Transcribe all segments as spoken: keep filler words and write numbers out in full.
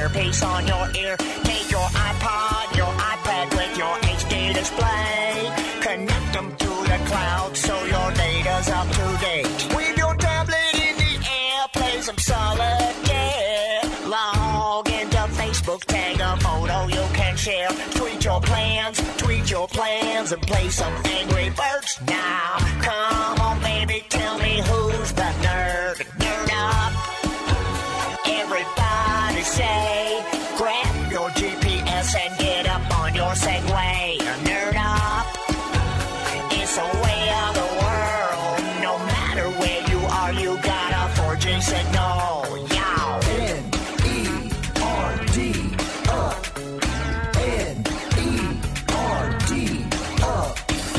earpiece on your ear. Take your iPod, your iPad with your H D display. Connect them to the cloud so your data's up to date. With your tablet in the air, play some solitaire. Log into Facebook, tag a photo you can share. Tweet your plans, tweet your plans, and play some Angry Birds now. Come on, baby, tell me who's the nerd. Nerd up. Everybody say, grab your G P S and get up on your Segway. Nerd up. It's a way of the world. No matter where you are, you got a four G signal. Yow. N E R D up. N E R D up.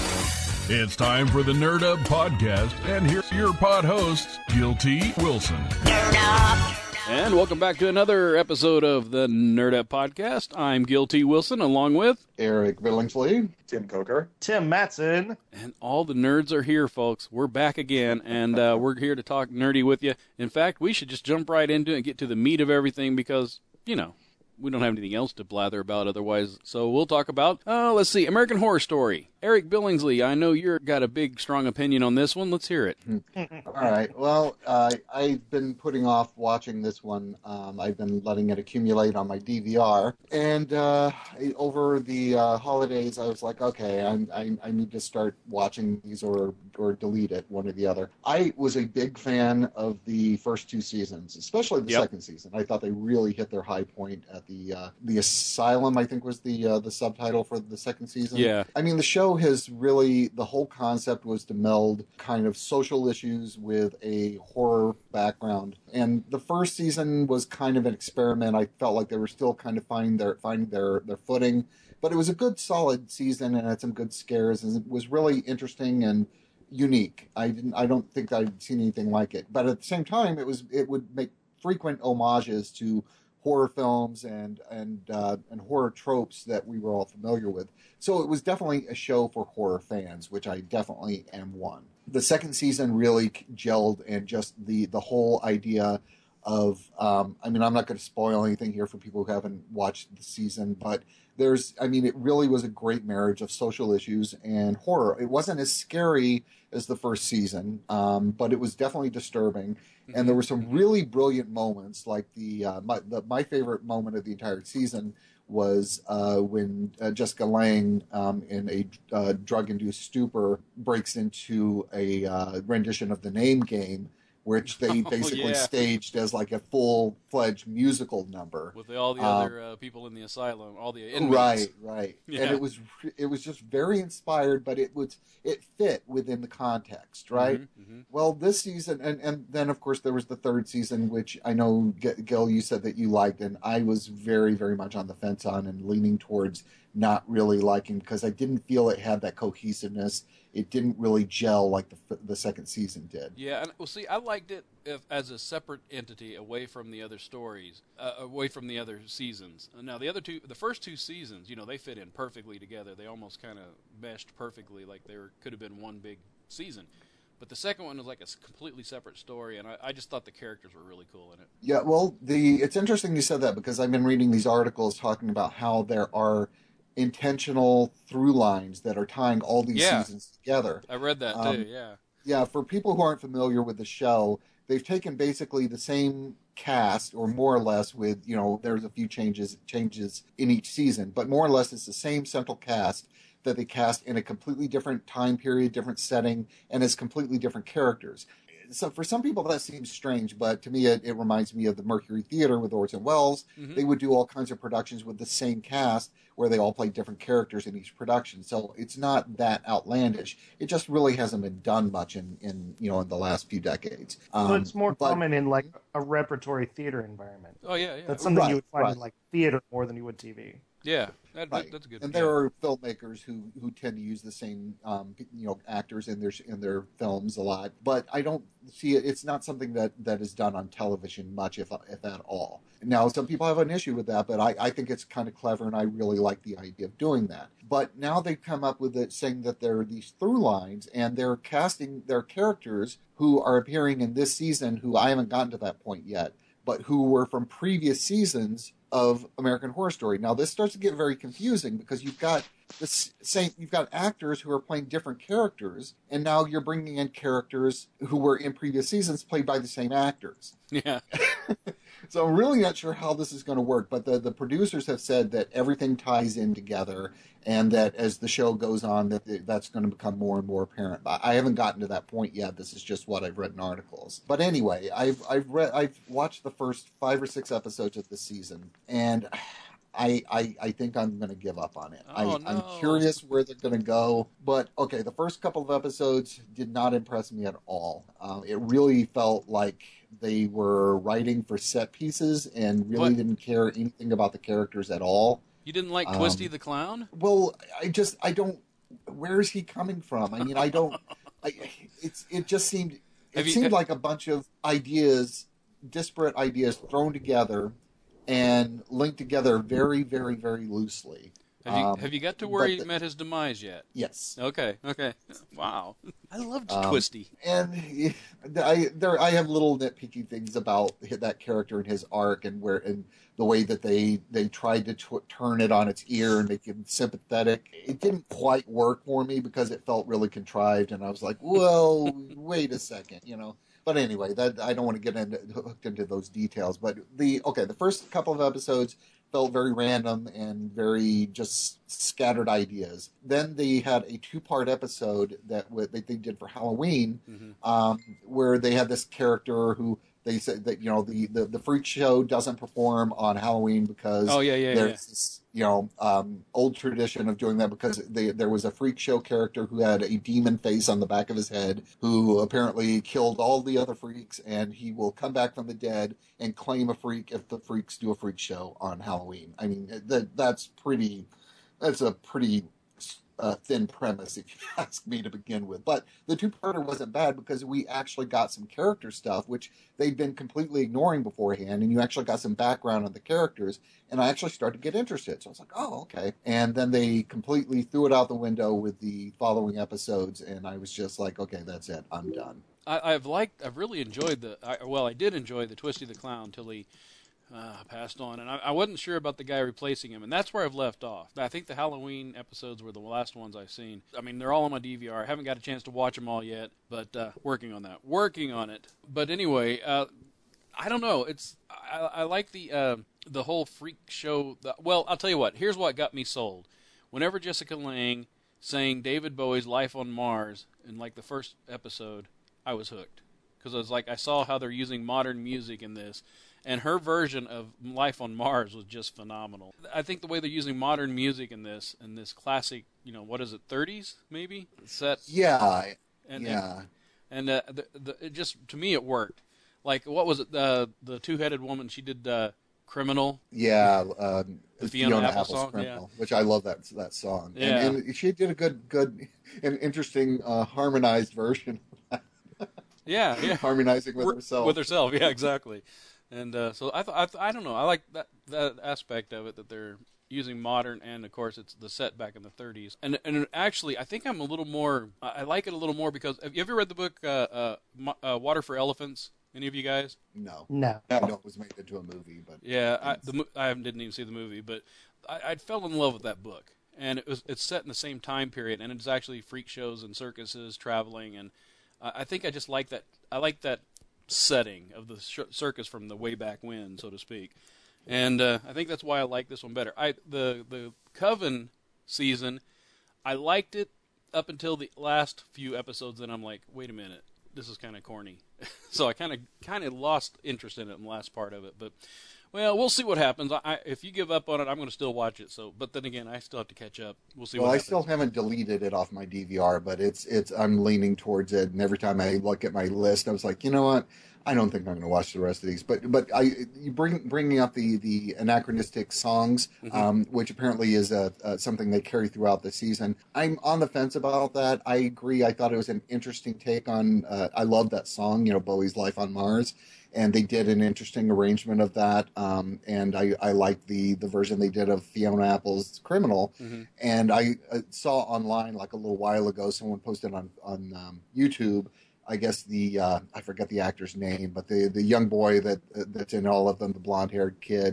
It's time for the Nerd Up Podcast, and here's your pod hosts, Guilty Wilson. Nerd up. And welcome back to another episode of the Nerd Up Podcast. I'm Guilty Wilson, along with Eric Billingsley, Tim Coker, Tim Matson, and all the nerds are here, folks. We're back again, and uh, we're here to talk nerdy with you. In fact, we should just jump right into it and get to the meat of everything because, you know, we don't have anything else to blather about otherwise. So we'll talk about, uh, let's see, American Horror Story. Eric Billingsley, I know you've got a big, strong opinion on this one. Let's hear it. All right. Well, uh, I've been putting off watching this one. Um, I've been letting it accumulate on my D V R. And uh, over the uh, holidays, I was like, okay, I'm, I, I need to start watching these or, or delete it, one or the other. I was a big fan of the first two seasons, especially the Yep. second season. I thought they really hit their high point at the uh, the Asylum, I think was the uh, the subtitle for the second season. Yeah. I mean, the show has really, the whole concept was to meld kind of social issues with a horror background. And the first season was kind of an experiment. I felt like they were still kind of finding their finding their, their footing. But it was a good, solid season and had some good scares. And it was really interesting and unique. I didn't. I don't think I'd seen anything like it. But at the same time, it was it would make frequent homages to horror films and and uh, and horror tropes that we were all familiar with. So it was definitely a show for horror fans, which I definitely am one. The second season really gelled, and just the the whole idea of um, I mean, I'm not going to spoil anything here for people who haven't watched the season, but there's I mean, it really was a great marriage of social issues and horror. It wasn't as scary as the first season, um, but it was definitely disturbing. And there were some really brilliant moments, like the uh, my the, my favorite moment of the entire season was uh, when uh, Jessica Lange, um, in a uh, drug-induced stupor, breaks into a uh, rendition of The Name Game, which they Oh, basically yeah. staged as like a full-fledged musical number. With all the Um, other uh, people in the asylum, all the inmates. Right, right. Yeah. And it was it was just very inspired, but it was it fit within the context, right? Mhm, mhm. Well, this season, and, and then of course there was the third season, which I know, G- Gil, you said that you liked, and I was very, very much on the fence on and leaning towards not really liking, because I didn't feel it had that cohesiveness. It didn't really gel like the f- the second season did. Yeah, and well, see, I liked it if, as a separate entity away from the other stories, uh, away from the other seasons. Now, the other two, the first two seasons, you know, they fit in perfectly together. They almost kind of meshed perfectly, like there could have been one big season. But the second one was like a s- completely separate story, and I, I just thought the characters were really cool in it. Yeah, well, the it's interesting you said that, because I've been reading these articles talking about how there are intentional through lines that are tying all these Yeah. seasons together. I read that Um, too. Yeah. Yeah, for people who aren't familiar with the show, they've taken basically the same cast, or more or less, with, you know, there's a few changes changes in each season, but more or less it's the same central cast that they cast in a completely different time period, different setting, and as completely different characters. So for some people that seems strange, but to me it, it reminds me of the Mercury Theater with Orson Welles. Mhm. They would do all kinds of productions with the same cast where they all play different characters in each production. So it's not that outlandish. It just really hasn't been done much in, in you know in the last few decades. Um, so it's more but- common in like a repertory theater environment. Oh yeah, yeah. That's something Right, you would find right. in like theater more than you would T V. yeah. That, that- Right. that's a good. And yeah. there are filmmakers who, who tend to use the same um, you know actors in their in their films a lot, but I don't see it. It's not something that, that is done on television much, if if at all. Now, some people have an issue with that, but I, I think it's kind of clever, and I really like the idea of doing that. But now they've come up with it, saying that there are these through lines, and they're casting their characters who are appearing in this season, who I haven't gotten to that point yet, but who were from previous seasons of American Horror Story. Now, this starts to get very confusing because you've got this same, you've got actors who are playing different characters, and now you're bringing in characters who were in previous seasons played by the same actors. Yeah. So I'm really not sure how this is going to work, but the, the producers have said that everything ties in together, and that as the show goes on, that that's going to become more and more apparent. I haven't gotten to that point yet. This is just what I've read in articles. But anyway, I've I've read I've watched the first five or six episodes of this season, and I I, I think I'm going to give up on it. Oh, I, no. I'm curious where they're going to go, but okay, the first couple of episodes did not impress me at all. Uh, it really felt like they were writing for set pieces and really What? didn't care anything about the characters at all. You didn't like Um, Twisty the Clown? Well, I just I don't. Where is he coming from? I mean, I don't. I, it's it just seemed it Have you- seemed have- like a bunch of ideas, disparate ideas thrown together and linked together very, very, very loosely. Have you Um, have you got to where but he the- met his demise yet? Yes. Okay, okay. Wow. I loved Um, Twisty. And I there I have little nitpicky things about that character and his arc and where and the way that they they tried to tw- turn it on its ear and make him sympathetic. It didn't quite work for me because it felt really contrived, and I was like, well, wait a second, you know. But anyway, that I don't want to get into, hooked into those details. But the okay, the first couple of episodes felt very random and very just scattered ideas. Then they had a two-part episode that, w- that they did for Halloween, Mm-hmm. um, where they had this character who they said that you know the, the, the freak show doesn't perform on Halloween because Oh yeah, yeah, there's yeah. this you know um, old tradition of doing that because they, there was a freak show character who had a demon face on the back of his head who apparently killed all the other freaks, and he will come back from the dead and claim a freak if the freaks do a freak show on Halloween. I mean that that's pretty that's a pretty uh, thin premise, if you ask me, to begin with. But the two-parter wasn't bad because we actually got some character stuff, which they'd been completely ignoring beforehand, and you actually got some background on the characters, and I actually started to get interested. So I was like, oh, okay. And then they completely threw it out the window with the following episodes, and I was just like, okay, that's it. I'm done. I, I've liked, I've really enjoyed the. I, well, I did enjoy the Twisty the Clown till he uh, passed on, and I, I wasn't sure about the guy replacing him, and that's where I've left off. I think the Halloween episodes were the last ones I've seen. I mean, they're all on my D V R. I haven't got a chance to watch them all yet, but uh, working on that, working on it. But anyway, uh, I don't know. It's I, I like the uh, the whole freak show. The, well, I'll tell you what. Here's what got me sold. Whenever Jessica Lange sang David Bowie's "Life on Mars" in like the first episode, I was hooked because I was like, I saw how they're using modern music in this, and her version of "Life on Mars" was just phenomenal. I think the way they're using modern music in this, in this classic, you know, what is it, thirties maybe set? Yeah. And, yeah. And, and uh, the, the, it just to me it worked. Like what was it? Uh, the two-headed woman. She did uh, "Criminal." Yeah, um, The Fiona Apple Apple's song, Criminal, which I love that that song. Yeah. And, and she did a good, good, and interesting uh, harmonized version, Yeah, yeah. harmonizing with herself. With herself, yeah, exactly. And uh, so I, th- I, th- I don't know. I like that that aspect of it that they're using modern, and of course it's the set back in the thirties. And and actually, I think I'm a little more. I I like it a little more because have you ever read the book uh, uh, Mo- uh, Water for Elephants? Any of you guys? no, No. I know it was made into a movie, but Yeah, I, the, mo- I didn't even see the movie, but I, I fell in love with that book. And it was it's set in the same time period, and it's actually freak shows and circuses traveling, and I, I think I just like that. I like that setting of the sh- circus from the way back when, so to speak. And uh, I think that's why I like this one better. I the the Coven season, I liked it up until the last few episodes. Then I'm like, wait a minute, this is kind of corny. So I kind of kind of lost interest in it in the last part of it. But well, we'll see what happens. I, I, if you give up on it, I'm going to still watch it. So, but then again, I still have to catch up. We'll see. well, what I happens. still haven't deleted it off my D V R, but it's it's I'm leaning towards it. And every time I look at my list, I was like, you know what? I don't think I'm going to watch the rest of these. But but I you bring bringing up the the anachronistic songs, Mm-hmm. um, which apparently is a, uh something they carry throughout the season. I'm on the fence about that. I agree. I thought it was an interesting take on. Uh, I love that song, you know, Bowie's "Life on Mars," and they did an interesting arrangement of that. Um, and I I like the the version they did of Fiona Apple's "Criminal." Mm-hmm. And I uh, saw online like a little while ago, someone posted on on um, YouTube. I guess the uh, I forget the actor's name, but the the young boy that uh, that's in all of them, the blonde haired kid.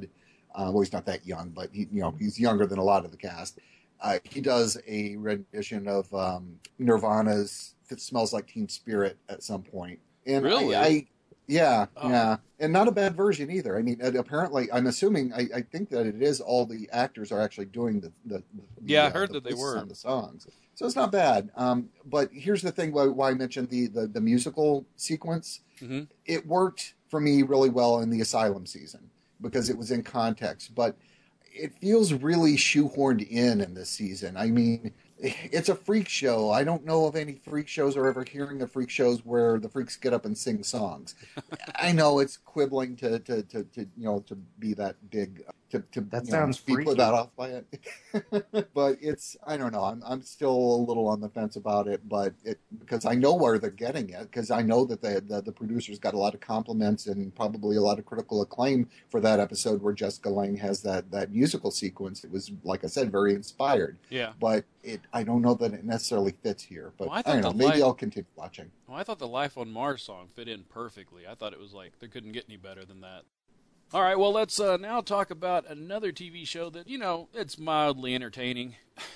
Uh, well, he's not that young, but he, you know, he's younger than a lot of the cast. Uh, he does a rendition of um, Nirvana's "It Smells Like Teen Spirit" at some point. And Really? I, I yeah, Oh. yeah, and not a bad version either. I mean, and apparently, I'm assuming, I, I think that it is all the actors are actually doing the the, the Yeah, I uh, heard the that they voices were. on the songs, so it's not bad. Um, but here's the thing: why, why I mentioned the, the the musical sequence. Mhm. It worked for me really well in the Asylum season because it was in context, but it feels really shoehorned in in this season. I mean, it's a freak show. I don't know of any freak shows or ever hearing of freak shows where the freaks get up and sing songs. I know it's quibbling to, to, to, to you know to be that big to, to That you know, sounds be freaky. put that off by it. But it's I don't know. I'm I'm still a little on the fence about it, but it because I know where they're getting it because I know that the, the the producers got a lot of compliments and probably a lot of critical acclaim for that episode where Jessica Lange has that that musical sequence. It was, like I said, very inspired. Yeah. But it I don't know that it necessarily fits here. But Well, I I, thought don't know. the Maybe light- I'll continue watching. Well, I thought the Life on Mars song fit in perfectly. I thought it was like, there couldn't get any better than that. All right, well, let's uh, now talk about another T V show that, you know, it's mildly entertaining.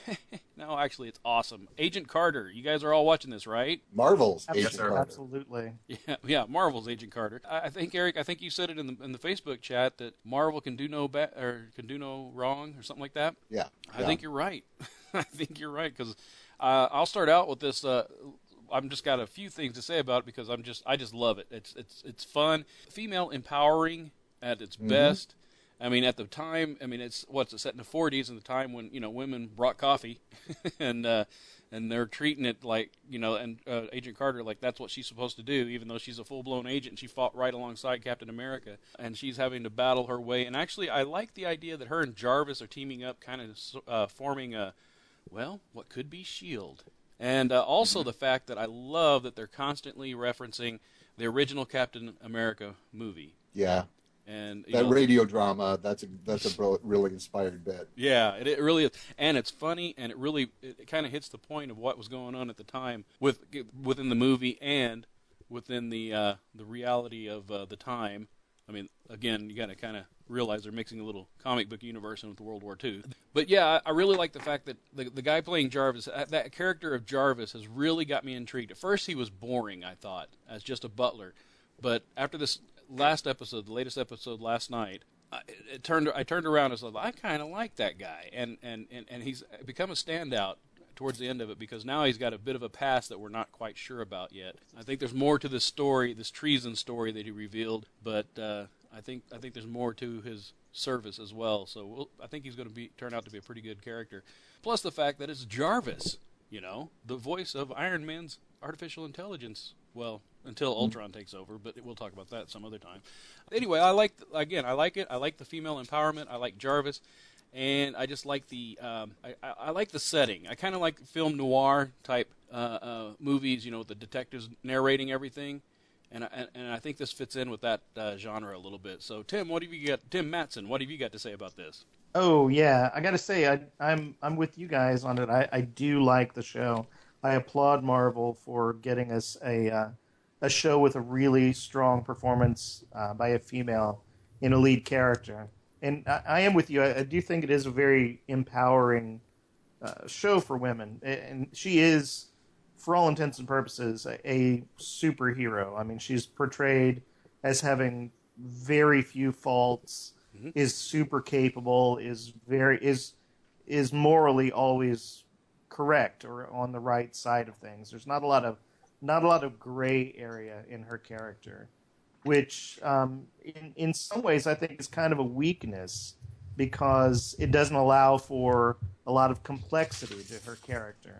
No, actually, it's awesome. Agent Carter. You guys are all watching this, right? Marvel's Absolutely. Agent Carter. Absolutely. Yeah, yeah. Marvel's Agent Carter. I, I think, Eric, I think you said it in the in the Facebook chat that Marvel can do no ba- or can do no wrong or something like that. Yeah. I yeah. think you're right. I think you're right because uh, I'll start out with this. Uh, I've just got a few things to say about it because I'm just I just love it. It's it's it's fun, female empowering at its Mm-hmm. best. I mean, at the time, I mean, it's what's it set in the forties, in the time when you know women brought coffee, and uh, and they're treating it like you know, and uh, Agent Carter like that's what she's supposed to do, even though she's a full blown agent. She fought right alongside Captain America, and she's having to battle her way. And actually, I like the idea that her and Jarvis are teaming up, kind of uh, forming a well, what could be Shield. And uh, also the fact that I love that they're constantly referencing the original Captain America movie. Yeah. And you That know, radio drama, that's a that's a bro- really inspired bit. yeah, it, it really is, and it's funny, and it really it, it kind of hits the point of what was going on at the time with within the movie and within the uh, the reality of uh, the time. I mean, again, you got to kind of realize they're mixing a little comic book universe in with World War Two. But yeah, I, I really like the fact that the the guy playing Jarvis, that, that character of Jarvis, has really got me intrigued. At first, he was boring, I thought, as just a butler, but after this last episode, the latest episode last night, I, it turned. I turned around and said, "I kind of like that guy," and, and and and he's become a standout towards the end of it because now he's got a bit of a past that we're not quite sure about yet. I think there's more to this story, this treason story that he revealed, but uh, I think I think there's more to his service as well. So we'll, I think he's going to be turn out to be a pretty good character. Plus the fact that it's Jarvis, you know, the voice of Iron Man's artificial intelligence. Well, until Ultron takes over, but we'll talk about that some other time. Anyway, I like again, I like it. I like the female empowerment. I like Jarvis, and I just like the um, I, I, I like the setting. I kind of like film noir type uh, uh, movies, you know, with the detectives narrating everything, and I, and I think this fits in with that uh, genre a little bit. So, Tim, what have you got? Tim Matson, what have you got to say about this? Oh yeah, I got to say I, I'm I'm with you guys on it. I, I do like the show. I applaud Marvel for getting us a uh, a show with a really strong performance uh, by a female in a lead character. And I, I am with you. I, I do think it is a very empowering uh, show for women. And she is, for all intents and purposes, a, a superhero. I mean, she's portrayed as having very few faults, mm-hmm. is super capable, is very is is morally always correct or on the right side of things. There's not a lot of not a lot of gray area in her character, which um, in in some ways I think is kind of a weakness because it doesn't allow for a lot of complexity to her character.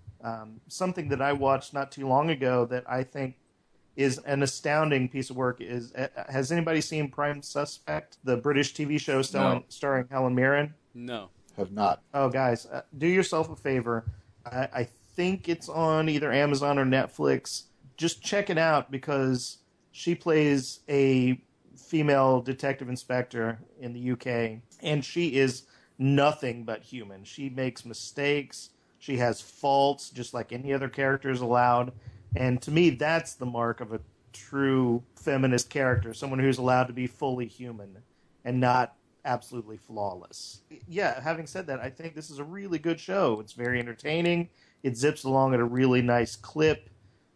Um, something that I watched not too long ago that I think is an astounding piece of work is, uh, has anybody seen Prime Suspect, the British T V show starring, No. starring Helen Mirren? No. Have not. Oh, guys, uh, do yourself a favor. I, I think it's on either Amazon or Netflix. Just check it out because she plays a female detective inspector in the U K, and she is nothing but human. She makes mistakes. She has faults, just like any other character is allowed. And to me, that's the mark of a true feminist character, someone who's allowed to be fully human and not absolutely flawless. Yeah, having said that, I think this is a really good show. It's very entertaining. It zips along at a really nice clip.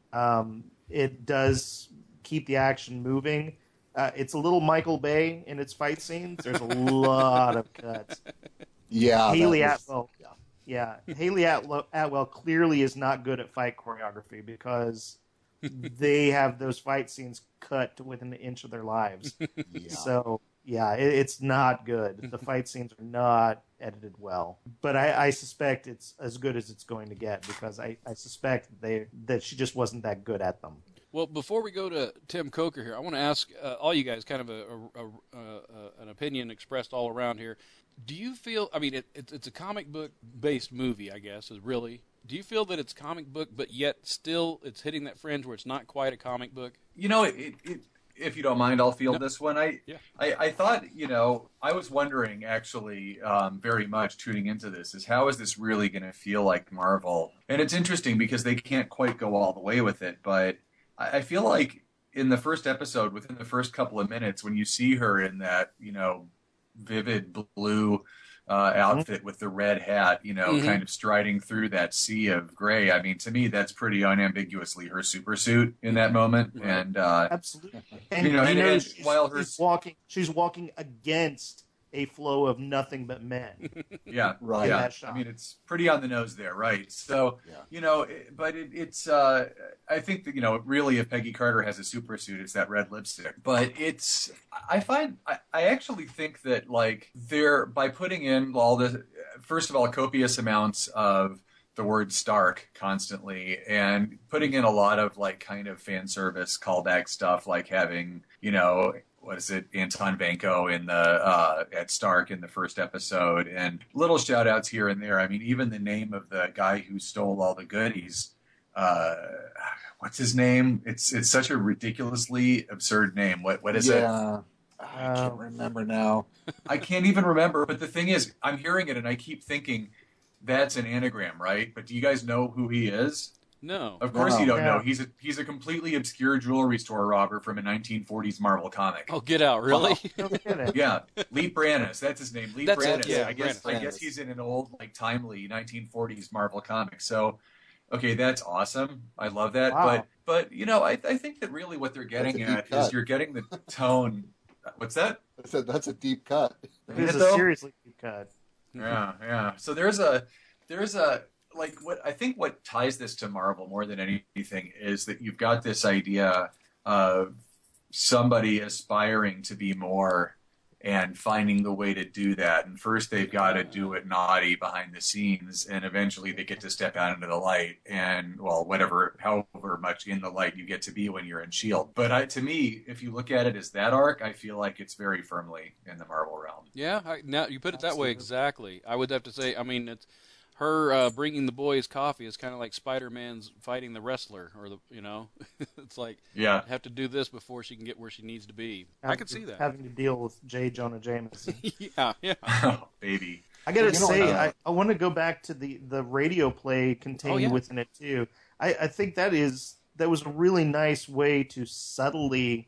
Um, it does keep the action moving. Uh, it's a little Michael Bay in its fight scenes. There's a lot of cuts. Yeah, Haley that was- Atwell. Yeah, Haley Atwell, Atwell clearly is not good at fight choreography because they have those fight scenes cut to within an inch of their lives. yeah. So, yeah, it, it's not good. The fight scenes are not edited well. But I, I suspect it's as good as it's going to get because I, I suspect they that she just wasn't that good at them. Well, before we go to Tim Coker here, I want to ask uh, all you guys kind of a, a, a, a, an opinion expressed all around here. Do you feel, I mean, it, it, it's a comic book-based movie, I guess, is really. Do you feel that it's comic book, but yet still it's hitting that fringe where it's not quite a comic book? You know, it, it, if you don't mind, I'll field No. this one. I, Yeah. I I thought, you know, I was wondering actually um, very much tuning into this is how is this really going to feel like Marvel? And it's interesting because they can't quite go all the way with it, but I, I feel like in the first episode, within the first couple of minutes, when you see her in that, you know, vivid blue uh, outfit with the red hat, you know, Mhm. kind of striding through that sea of gray. I mean, to me, that's pretty unambiguously her super suit in that moment. Right. And uh, Absolutely. And You know, and- notice and she's, while her- she's walking, she's walking against a flow of nothing but men. yeah, Right. yeah. That shot. I mean, it's pretty on the nose there, right? So, Yeah. you know, it, but it, it's, uh, I think that, you know, really if Peggy Carter has a super suit, it's that red lipstick. But it's, I find, I, I actually think that, like, they're, by putting in all the, first of all, copious amounts of the word Stark constantly and putting in a lot of, like, kind of fan service callback stuff, like having, you know, what is it, Anton Vanko in the uh, at Stark in the first episode, and little shout outs here and there. I mean, even the name of the guy who stole all the goodies, uh, what's his name? It's it's such a ridiculously absurd name. What what is it? yeah. I can't Um, remember now. I can't even remember. But the thing is, I'm hearing it and I keep thinking that's an anagram, right? But do you guys know who he is? No. Of course No. you don't Yeah. know. He's a he's a completely obscure jewelry store robber from a nineteen forties Marvel comic. Oh, get out, really? No kidding. Yeah, Lee Brannis. That's his name. Lee That's Brannis. it, yeah, I guess Brannis. I guess he's in an old, like, timely nineteen forties Marvel comic. So, okay, that's awesome. I love that. Wow. But but you know, I I think that really what they're getting That's a deep at is cut. you're getting the tone. What's that? I said that's a deep cut. It is it a though? seriously deep cut. Yeah, yeah. So there's a there's a like what I think what ties this to Marvel more than anything is that you've got this idea of somebody aspiring to be more and finding the way to do that. And first they've got to do it naughty behind the scenes, and eventually they get to step out into the light and, well, whatever, however much in the light you get to be when you're in S H I E L D. But I, to me, if you look at it as that arc, I feel like it's very firmly in the Marvel realm. Yeah, I, now you put it that way Absolutely. exactly. I would have to say, I mean, it's her uh, bringing the boys coffee is kind of like Spider-Man's fighting the wrestler, or the you know, it's like Yeah. have to do this before she can get where she needs to be. I could see that. Having to deal with J. Jonah Jameson. yeah, yeah. Oh, baby. I gotta Well, you know, say, uh, I, I want to go back to the, the radio play contained Oh, yeah. within it too. I, I think that is that was a really nice way to subtly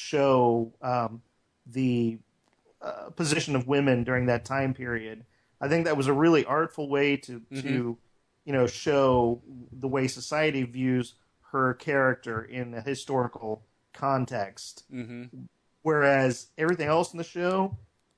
show um, the uh, position of women during that time period. I think that was a really artful way to Mm-hmm. to you know show the way society views her character in a historical context. hmm Whereas everything else in the show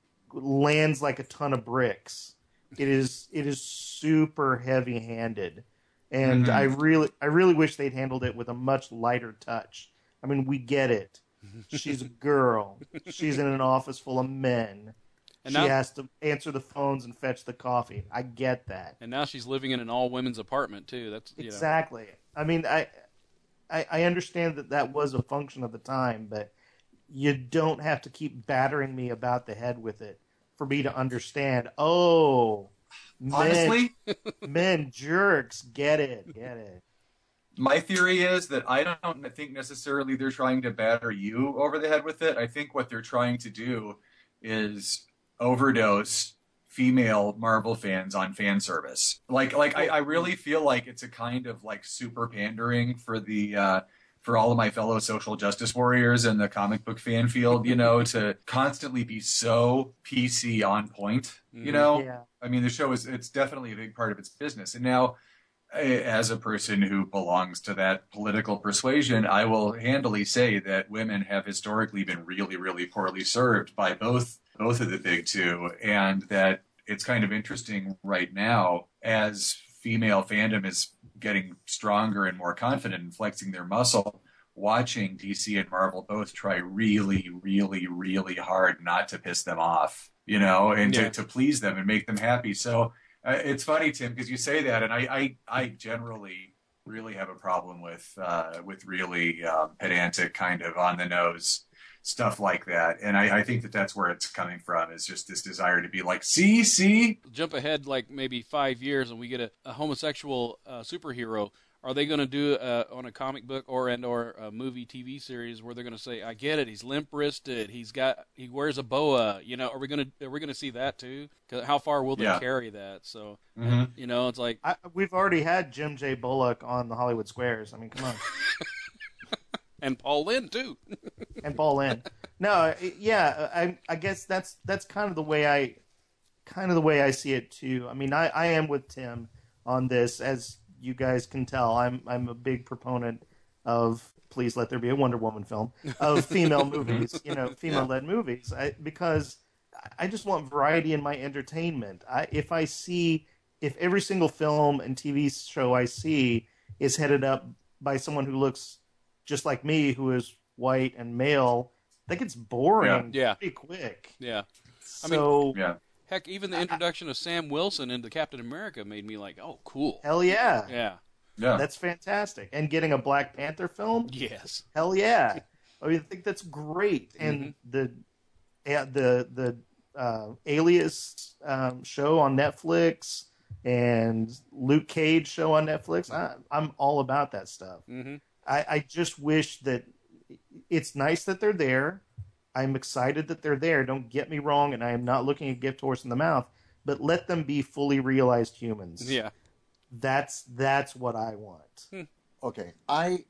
lands like a ton of bricks. It is it is super heavy handed, and Mhm. I really I really wish they'd handled it with a much lighter touch. I mean, we get it. She's a girl. She's in an office full of men. And she now- has to answer the phones and fetch the coffee. I get that. And now she's living in an all-women's apartment too. That's you know. Exactly. I mean, I, I I understand that that was a function of the time, but you don't have to keep battering me about the head with it for me to understand. Oh, men, Honestly, men jerks. Get it, get it. my theory is that I don't think necessarily they're trying to batter you over the head with it. I think what they're trying to do is overdose female Marvel fans on fan service. Like, like I, I really feel like it's a kind of like super pandering for the uh, for all of my fellow social justice warriors in the comic book fan field, you know, to constantly be so P C on point, you know? Yeah. I mean, the show is, it's definitely a big part of its business. And now, as a person who belongs to that political persuasion, I will handily say that women have historically been really, really poorly served by both both of the big two, and that it's kind of interesting right now as female fandom is getting stronger and more confident and flexing their muscle, watching D C and Marvel both try really, really, really hard not to piss them off, you know, and Yeah. to, to please them and make them happy. So uh, it's funny, Tim, because you say that, and I, I, I generally really have a problem with uh, with really um, pedantic, kind of on the nose stuff like that. And I, I think that that's where it's coming from, is just this desire to be like, see, see. Jump ahead like maybe five years and we get a, a homosexual uh, superhero. Are they going to do uh, on a comic book or and or a movie T V series where they're going to say, I get it, he's limp wristed, he's got he wears a boa, you know? Are we going to are we going to see that too? 'Cause how far will they Yeah. carry that? So Mm-hmm. you know, it's like I, we've already had Jim J. Bullock on the Hollywood Squares. I mean, come on. and Paul Lynn too. And Paul Lynn. No, I- yeah, I I guess that's that's kind of the way I kind of the way I see it too. I mean, I, I am with Tim on this, as you guys can tell. I'm I'm a big proponent of please let there be a Wonder Woman film, of female movies, you know, female led movies, I, because I just want variety in my entertainment. I, if I see if every single film and T V show I see is headed up by someone who looks just like me, who is white and male, that gets boring Yeah. Yeah. pretty quick. Yeah. I mean, So Yeah. Heck, even the introduction of Sam Wilson into Captain America made me like, oh, cool. hell yeah, Yeah. Yeah. that's fantastic. And getting a Black Panther film, Yes. hell yeah. I mean, I think that's great. And the yeah, the the uh, Alias um, show on Netflix and Luke Cage show on Netflix, I, I'm all about that stuff. Mm-hmm. I, I just wish that it's nice that they're there. I'm excited that they're there. Don't get me wrong, and I am not looking a gift horse in the mouth, but let them be fully realized humans. Yeah. That's that's what I want. Okay, I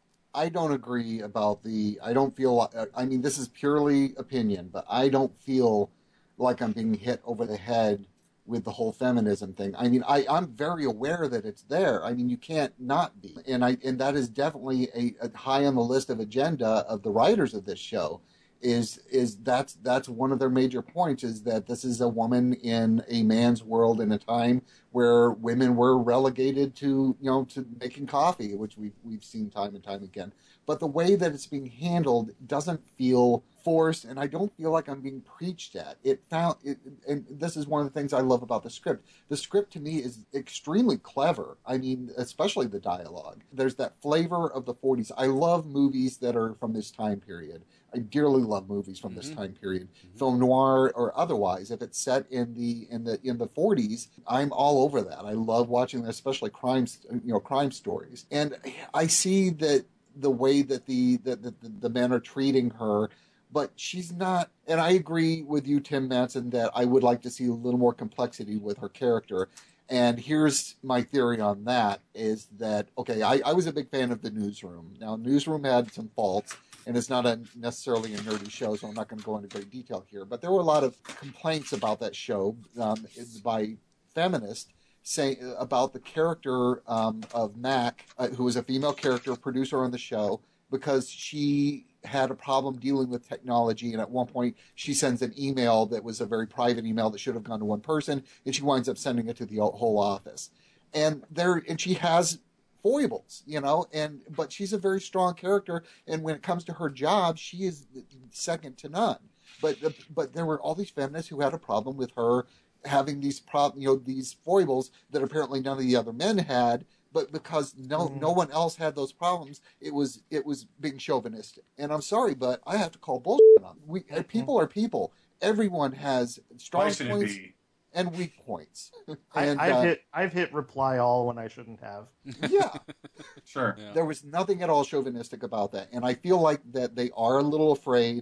I don't agree about the. I don't feel. I mean, this is purely opinion, but I don't feel like I'm being hit over the head with the whole feminism thing. I mean, I I'm very aware that it's there. I mean, you can't not be, and I and that is definitely a, a high on the list of agenda of the writers of this show. Is is that's that's one of their major points, is that this is a woman in a man's world in a time where women were relegated to, you know, to making coffee, which we've we've seen time and time again. But the way that it's being handled doesn't feel forced, and I don't feel like I'm being preached at. It found, it, and this is one of the things I love about the script. The script to me is extremely clever. I mean, especially the dialogue. There's that flavor of the forties. I love movies that are from this time period. I dearly love movies from this time period, mm-hmm. film noir or otherwise. If it's set in the in the in the forties, I'm all over that. I love watching, especially crime, you know, crime stories. And I see that the way that the that the, the, the men are treating her, but she's not. And I agree with you, Tim Manson, that I would like to see a little more complexity with her character. And here's my theory on that: is that okay? I, I was a big fan of the Newsroom. Now, Newsroom had some faults. And it's not a, necessarily a nerdy show, so I'm not going to go into great detail here. But there were a lot of complaints about that show um, by feminists saying about the character um, of Mac, uh, who was a female character producer on the show, because she had a problem dealing with technology. And at one point, she sends an email that was a very private email that should have gone to one person, and she winds up sending it to the whole office. And there, and she has foibles, you know, and but she's a very strong character, and when it comes to her job, she is second to none. But but there were all these feminists who had a problem with her having these prob you know these foibles that apparently none of the other men had. But because no mm. no one else had those problems, it was it was being chauvinistic. And I'm sorry, but I have to call bullshit on. We mm-hmm. people are people. Everyone has strong points be? and weak points. I, and, I've uh, hit I've hit reply all when I shouldn't have. Yeah. Sure. Yeah. There was nothing at all chauvinistic about that. And I feel like that they are a little afraid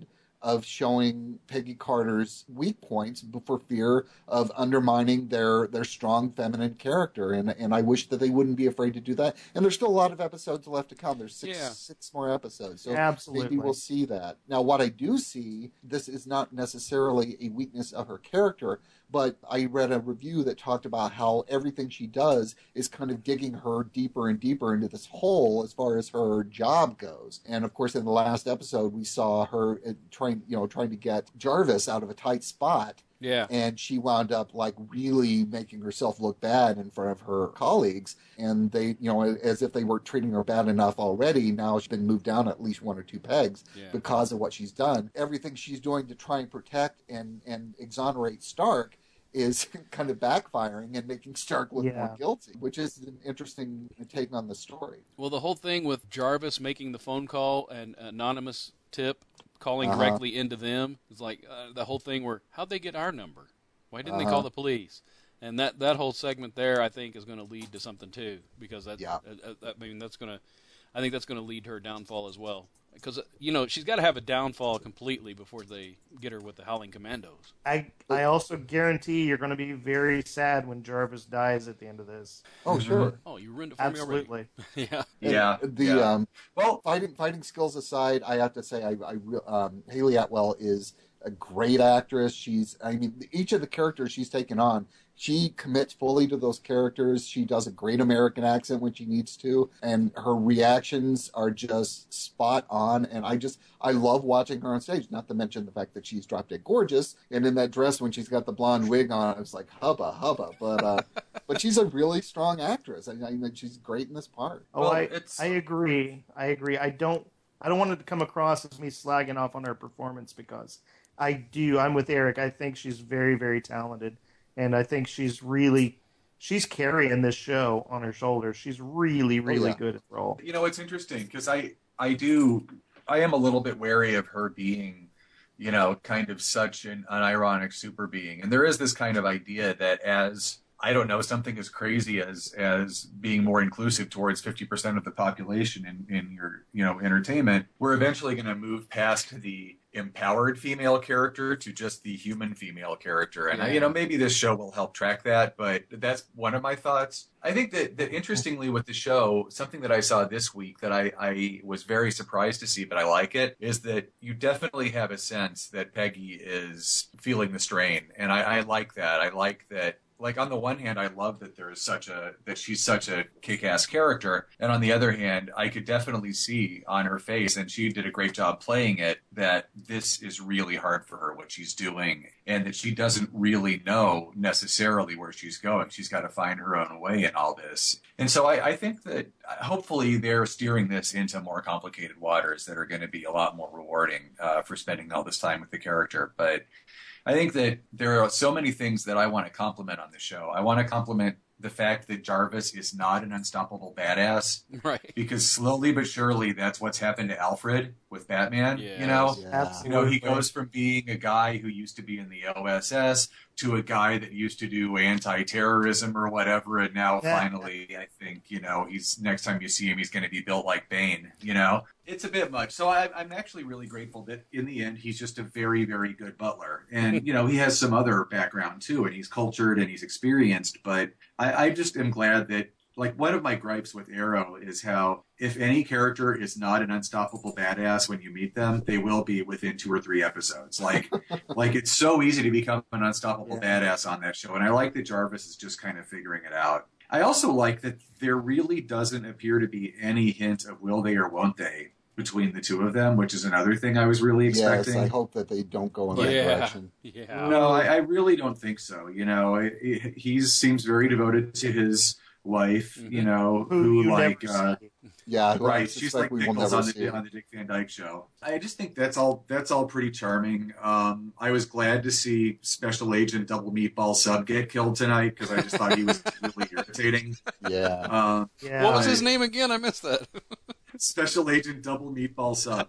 of showing Peggy Carter's weak points for fear of undermining their, their strong feminine character. And and I wish that they wouldn't be afraid to do that. And there's still a lot of episodes left to come. There's six, Yeah. six more episodes. So Absolutely. maybe we'll see that. Now, what I do see, this is not necessarily a weakness of her character, but I read a review that talked about how everything she does is kind of digging her deeper and deeper into this hole as far as her job goes. And of course, in the last episode, we saw her uh, trying, you know, trying to get Jarvis out of a tight spot. Yeah. And she wound up like really making herself look bad in front of her colleagues. And they, you know, as if they weren't treating her bad enough already, now she's been moved down at least one or two pegs Yeah. because of what she's done. Everything she's doing to try and protect and, and exonerate Stark is kind of backfiring and making Stark look Yeah. more guilty, which is an interesting take on the story. Well, the whole thing with Jarvis making the phone call and anonymous tip calling Uh-huh. directly into them is like uh, the whole thing where how'd they get our number? Why didn't they Uh-huh. call the police? And that, that whole segment there, I think, is going to lead to something too, because that's, Yeah. uh, uh, I mean, that's going to, I think that's going to lead to her downfall as well. Because you know she's got to have a downfall completely before they get her with the Howling Commandos. I I also guarantee you're going to be very sad when Jarvis dies at the end of this. Oh, sure. Oh, you ruined it for me Absolutely. already. yeah. Yeah. And the yeah. um, well, fighting fighting skills aside, I have to say, I, I re- um, Haley Atwell is a great actress. She's, I mean, each of the characters she's taken on, she commits fully to those characters. She does a great American accent when she needs to, and her reactions are just spot on. And I just, I love watching her on stage. Not to mention the fact that she's drop dead gorgeous, and in that dress when she's got the blonde wig on, I was like, hubba hubba. But uh, but she's a really strong actress. I, I mean, she's great in this part. Oh, Well, I it's- I agree. I agree. I don't I don't want it to come across as me slagging off on her performance because I do. I'm with Eric. I think she's very very talented, and I think she's really she's carrying this show on her shoulders. She's really really yeah. good at the role. You know, it's interesting because I, I do, I am a little bit wary of her being, you know, kind of such an unironic super being. And there is this kind of idea that as, I don't know, something as crazy as, as being more inclusive towards fifty percent of the population in, in your, you know, entertainment, we're eventually going to move past the empowered female character to just the human female character. And, I, you know, maybe this show will help track that, but that's one of my thoughts. I think that, that interestingly with the show, something that I saw this week that I, I was very surprised to see, but I like it, is that you definitely have a sense that Peggy is feeling the strain. And I, I like that. I like that. Like, on the one hand, I love that there is such a, that she's such a kick-ass character. And on the other hand, I could definitely see on her face, and she did a great job playing it, that this is really hard for her, what she's doing, and that she doesn't really know necessarily where she's going. She's got to find her own way in all this. And so I, I think that hopefully they're steering this into more complicated waters that are going to be a lot more rewarding uh, for spending all this time with the character. But I think that there are so many things that I want to compliment on the show. I want to compliment the fact that Jarvis is not an unstoppable badass. Right. Because slowly but surely, that's what's happened to Alfred with Batman. Yes. You know, Yeah. Absolutely. you know, he goes from being a guy who used to be in the O S S to a guy that used to do anti-terrorism or whatever, and now Yeah. finally, I think, you know, he's next time you see him, he's going to be built like Bane. You know, it's a bit much. So I, I'm actually really grateful that in the end, he's just a very, very good butler, and you know, he has some other background too, and he's cultured and he's experienced. But I, I just am glad that. Like, one of my gripes with Arrow is how if any character is not an unstoppable badass when you meet them, they will be within two or three episodes. Like, like it's so easy to become an unstoppable Yeah. badass on that show. And I like that Jarvis is just kind of figuring it out. I also like that there really doesn't appear to be any hint of will they or won't they between the two of them, which is another thing I was really expecting. Yes, I hope that they don't go in that Yeah. direction. Yeah. No, I, I really don't think so. You know, he seems very devoted to his wife, you know, Who, who, you like, never uh, see. Yeah, who I right. She's suspect like we will Nichols never on the, see. on the Dick Van Dyke Show. I just think that's all, that's all pretty charming. Um, I was glad to see Special Agent Double Meatball Sub get killed tonight because I just thought he was really irritating. Yeah. Uh, Yeah. What was I- his name again? I missed that. Special Agent Double Meatball Sub.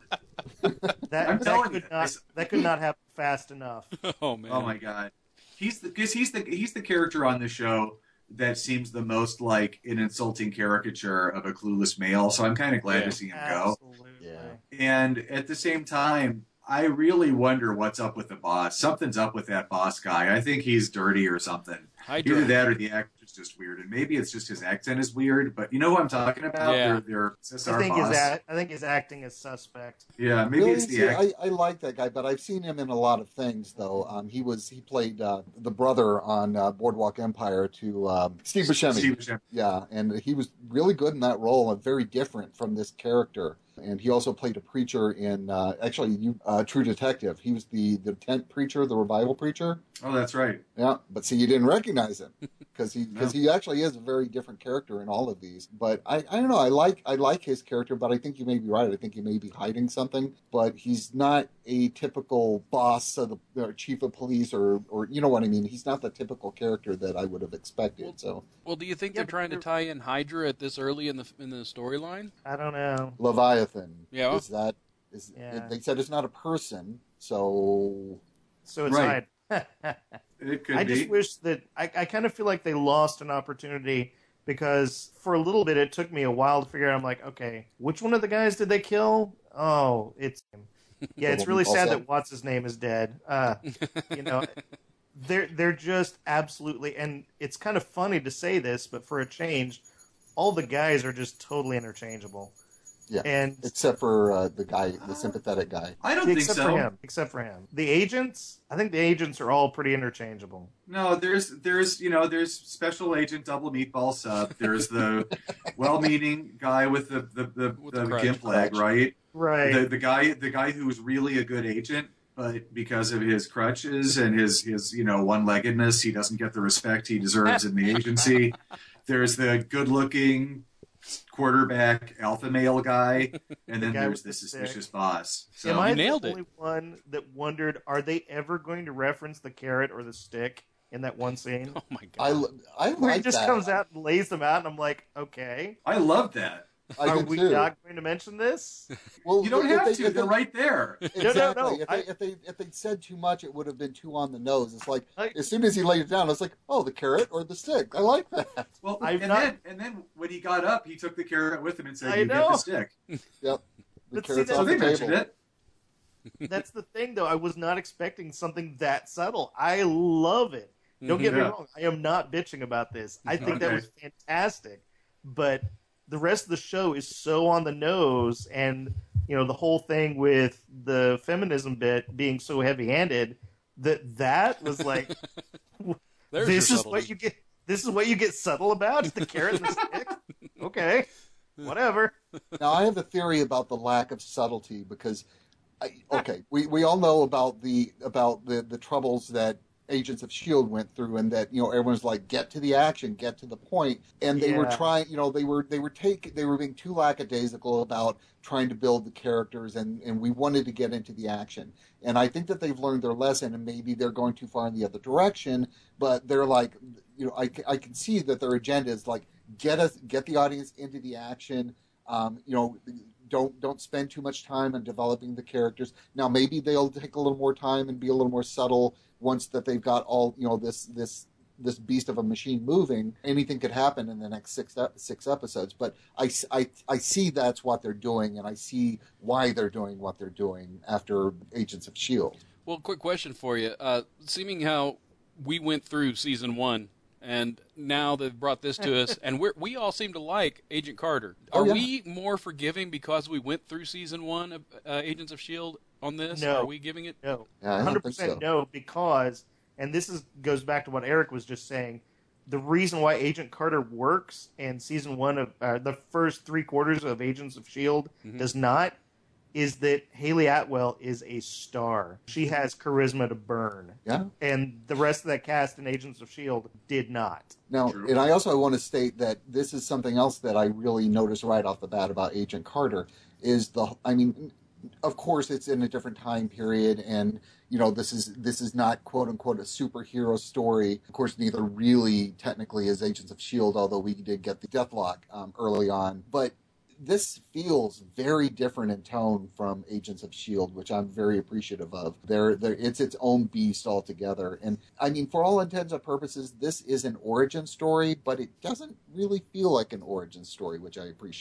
that, I'm that telling could you, not this- that could not happen fast enough. oh man. Oh my god, he's the because he's the he's the character on the show that seems the most like an insulting caricature of a clueless male. So I'm kind of glad Yeah. to see him go. Absolutely. Yeah. And at the same time, I really wonder what's up with the boss. Something's up with that boss guy. I think he's dirty or something. Hydra. Either that or the actor's just weird. And maybe it's just his accent is weird, but you know who I'm talking about? Yeah. Their, their S S R I think boss. his act, I think his acting is suspect. Yeah, maybe Really? it's the See, act. I, I like that guy, but I've seen him in a lot of things, though. Um, he was he played uh, the brother on uh, Boardwalk Empire to um, Steve Buscemi. Steve Buscemi. Yeah, and he was really good in that role and very different from this character. And he also played a preacher in, uh, actually, you, uh, True Detective. He was the, the tent preacher, the revival preacher. Oh, that's right. Yeah, but see, you didn't recognize him because he because No. he actually is a very different character in all of these. But I, I don't know. I like I like his character, but I think you may be right. I think he may be hiding something. But he's not a typical boss of the or chief of police or or you know what I mean. He's not the typical character that I would have expected. So Well, do you think Yeah, they're but trying to they're- tie in Hydra at this early in the in the storyline? I don't know. Leviathan. Yeah. Is that is Yeah. they said it's not a person. So So it's Right. hide. It could I be. just wish that I, I kind of feel like they lost an opportunity because for a little bit it took me a while to figure out. I'm like, okay, which one of the guys did they kill? Oh, it's him. Yeah, it's really sad that Watts' name is dead. Uh, you know, they're they're just absolutely, and it's kind of funny to say this, but for a change, all the guys are just totally interchangeable. yeah, And except for uh, the guy, the sympathetic guy. I don't think except so. for him, except for him, the agents. I think the agents are all pretty interchangeable. No, there's there's you know there's Special Agent Double Meatball Sub. There's the well-meaning guy with the the the, With the, the crutch. gimp leg, Crutch. right? Right. The the guy the guy who's really a good agent, but because of his crutches and his his you know one-leggedness, he doesn't get the respect he deserves in the agency. There's the good-looking quarterback alpha male guy, and then guy there's with the the suspicious stick. boss. So Am I You the nailed it. only one that wondered, are they ever going to reference the carrot or the stick in that one scene? Oh my I god! I Where he like just that. comes out and lays them out, and I'm like, okay, I love that. I are do we too. not going to mention this? Well, You don't if have they- to. if They're they- right there. Exactly. No, no, no. If I- they if they if they'd said too much, it would have been too on the nose. It's like I- as soon as he laid it down, it's like, oh, the carrot or the stick. I like that. Well, I've and not- then and then when he got up, he took the carrot with him and said, I "You get know. the stick." Yep. The But see, carrot's that's So on they the mentioned table. it. That's the thing, though. I was not expecting something that subtle. I love it. Don't get me Yeah. wrong. I am not bitching about this. I think that Okay. was fantastic. But the rest of the show is so on the nose, and you know the whole thing with the feminism bit being so heavy-handed that that was like, There's this your is what subtlety. you get. This is what you get subtle about the carrot and the stick. Okay, whatever. Now, I have a theory about the lack of subtlety because, I, okay, we, we all know about the about the, the troubles that Agents of S H I E L D went through, and that you know everyone's like, get to the action, get to the point, and they were Yeah. trying, you know, they were they were take they were being too lackadaisical about trying to build the characters, and and we wanted to get into the action, and I think that they've learned their lesson, and maybe they're going too far in the other direction, but they're like, you know, I, I can see that their agenda is like get us get the audience into the action. Um, you know, don't don't spend too much time on developing the characters. Now, maybe they'll take a little more time and be a little more subtle once that they've got all you know this this this beast of a machine moving. Anything could happen in the next six ep- six episodes. But I, I, I see that's what they're doing, and I see why they're doing what they're doing after Agents of S H I E L D. Well, quick question for you. Uh, seeming how we went through season one, and now they've brought this to us, and we we all seem to like Agent Carter. Oh, Are yeah. we more forgiving because we went through season one of uh, Agents of S H I E L D on this? No. Are we giving it? No, Yeah, I don't one hundred think percent so. no, because, and this is goes back to what Eric was just saying, the reason why Agent Carter works and season one of uh, the first three quarters of Agents of S H I E L D Mhm. does not is that Haley Atwell is a star. She has charisma to burn. Yeah. And the rest of that cast in Agents of S H I E L D did not. Now, True. and I also want to state that this is something else that I really noticed right off the bat about Agent Carter is the, I mean, of course it's in a different time period, and you know this is this is not quote unquote a superhero story. Of course, neither really technically is Agents of S H I E L D, although we did get the Deathlock um, early on, but this feels very different in tone from Agents of S H I E L D, which I'm very appreciative of. They're, they're, it's its own beast altogether. And I mean, for all intents and purposes, this is an origin story, but it doesn't really feel like an origin story, which I appreciate.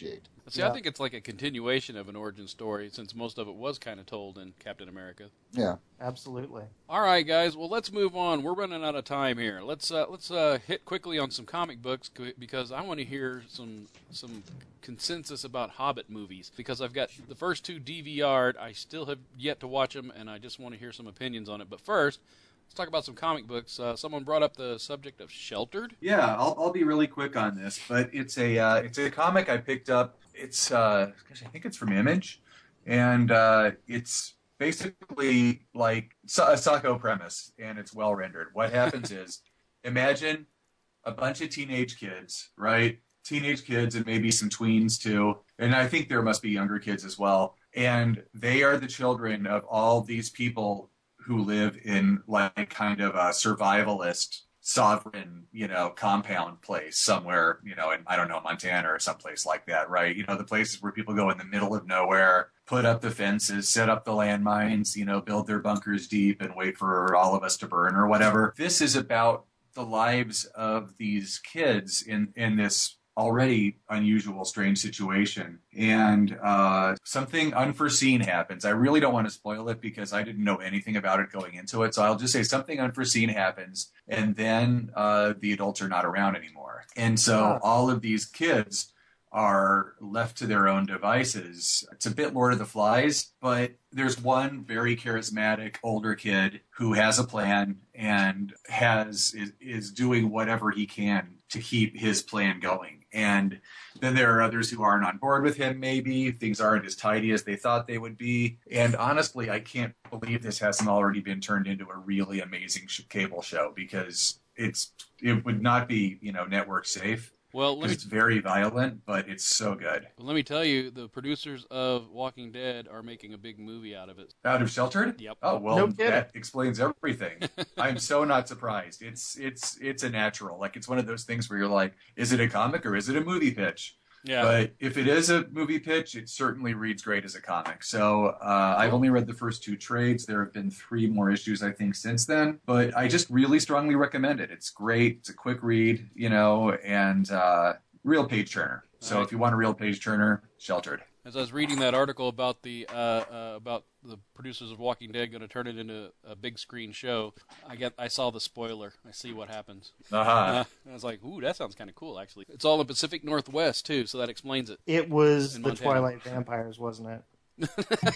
See, Yeah. I think it's like a continuation of an origin story, since most of it was kind of told in Captain America. Yeah. Absolutely. All right, guys. Well, let's move on. We're running out of time here. Let's uh, let's uh, hit quickly on some comic books c- because I want to hear some some consensus about Hobbit movies, because I've got the first two D V R'd. I still have yet to watch them, and I just want to hear some opinions on it. But first, let's talk about some comic books. Uh, someone brought up the subject of Sheltered. Yeah, I'll, I'll be really quick on this, but it's a uh, it's a comic I picked up. It's uh, gosh, I think it's from Image, and uh, it's basically like a Sacco premise, and it's well rendered. What happens is, imagine a bunch of teenage kids, right? Teenage kids and maybe some tweens too, and I think there must be younger kids as well. And they are the children of all these people who live in like kind of a survivalist, sovereign, you know, compound place somewhere, you know, in, I don't know, Montana or someplace like that, right? You know, the places where people go in the middle of nowhere, put up the fences, set up the landmines, you know, build their bunkers deep and wait for all of us to burn or whatever. This is about the lives of these kids in, in this already unusual, strange situation. And uh, something unforeseen happens. I really don't want to spoil it because I didn't know anything about it going into it. So I'll just say something unforeseen happens, and then uh, the adults are not around anymore. And so Huh. all of these kids are left to their own devices. It's a bit Lord of the Flies, but there's one very charismatic older kid who has a plan and has is, is doing whatever he can to keep his plan going. And then there are others who aren't on board with him, maybe. Things aren't as tidy as they thought they would be. And honestly, I can't believe this hasn't already been turned into a really amazing sh- cable show, because it's it would not be, you know, network safe. Well, let Because me it's very violent, but it's so good. well, let me tell you, the producers of Walking Dead are making a big movie out of it. Out of Sheltered? Yep. Oh well, No kidding. that explains everything. I'm so not surprised. It's it's it's a natural. Like, it's one of those things where you're like, is it a comic or is it a movie pitch? Yeah. But if it is a movie pitch, it certainly reads great as a comic. So uh, I've only read the first two trades. There have been three more issues, I think, since then. But I just really strongly recommend it. It's great. It's a quick read, you know, and uh, real page turner. So Right. if you want a real page turner, Sheltered. As I was reading that article about the uh, uh, about the producers of Walking Dead going to turn it into a big screen show, I get I saw the spoiler. I see what happens. Uh-huh. Uh, I was like, ooh, that sounds kind of cool, actually. It's all in the Pacific Northwest, too, so that explains it. It was In the Montana. Twilight Vampires, wasn't it?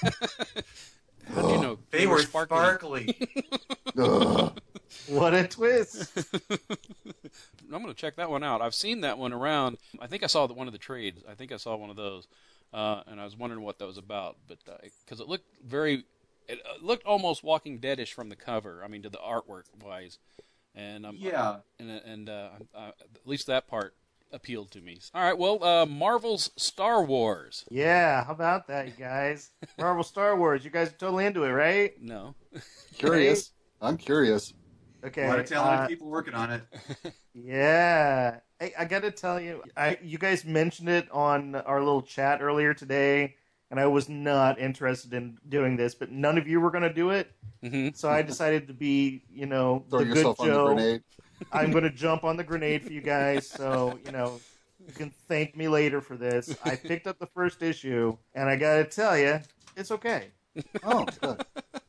How do you know? They were sparkly. sparkly. Ugh. What a twist! I'm going to check that one out. I've seen that one around. I think I saw the, one of the trades. I think I saw one of those, uh, and I was wondering what that was about. But because uh, it looked very, it uh, looked almost Walking Deadish from the cover. I mean, to the artwork wise, and um, Yeah. and and uh, uh, at least that part appealed to me. All right, well, uh, Marvel's Star Wars. Yeah, how about that, you guys? Marvel Star Wars, you guys are totally into it, right? No, Curious. I'm curious. Okay. A lot of talented uh, people working on it. Yeah, I, I got to tell you, I you guys mentioned it on our little chat earlier today, and I was not interested in doing this, but none of you were going to do it, Mhm. so I decided to be, you know, Throw the good yourself on the Joe. grenade. I'm going to jump on the grenade for you guys, so you know you can thank me later for this. I picked up the first issue, and I got to tell you, it's okay. Oh, good.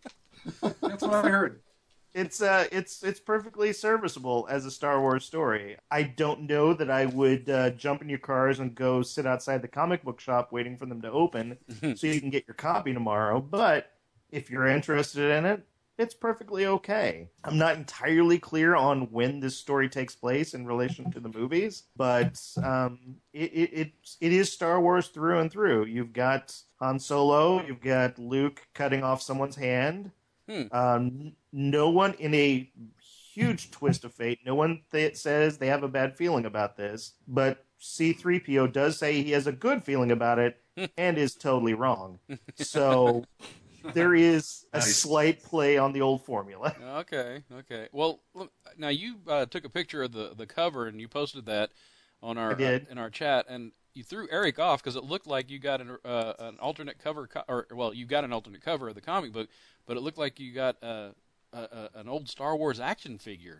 That's what I heard. It's uh, it's it's perfectly serviceable as a Star Wars story. I don't know that I would uh, jump in your cars and go sit outside the comic book shop waiting for them to open so you can get your copy tomorrow. But if you're interested in it, it's perfectly okay. I'm not entirely clear on when this story takes place in relation to the movies, but um, it, it it it is Star Wars through and through. You've got Han Solo, you've got Luke cutting off someone's hand. Hmm. Um, no one, in a huge twist of fate, no one th- says they have a bad feeling about this, but C three P O does say he has a good feeling about it and is totally wrong. So there is a Nice. slight play on the old formula. Okay, okay. Well, look, now you uh, took a picture of the, the cover and you posted that on our I did. Uh, in our chat, and you threw Eric off because it looked like you got an uh, an alternate cover, co- or well, you got an alternate cover of the comic book, but it looked like you got uh, a, a, an old Star Wars action figure.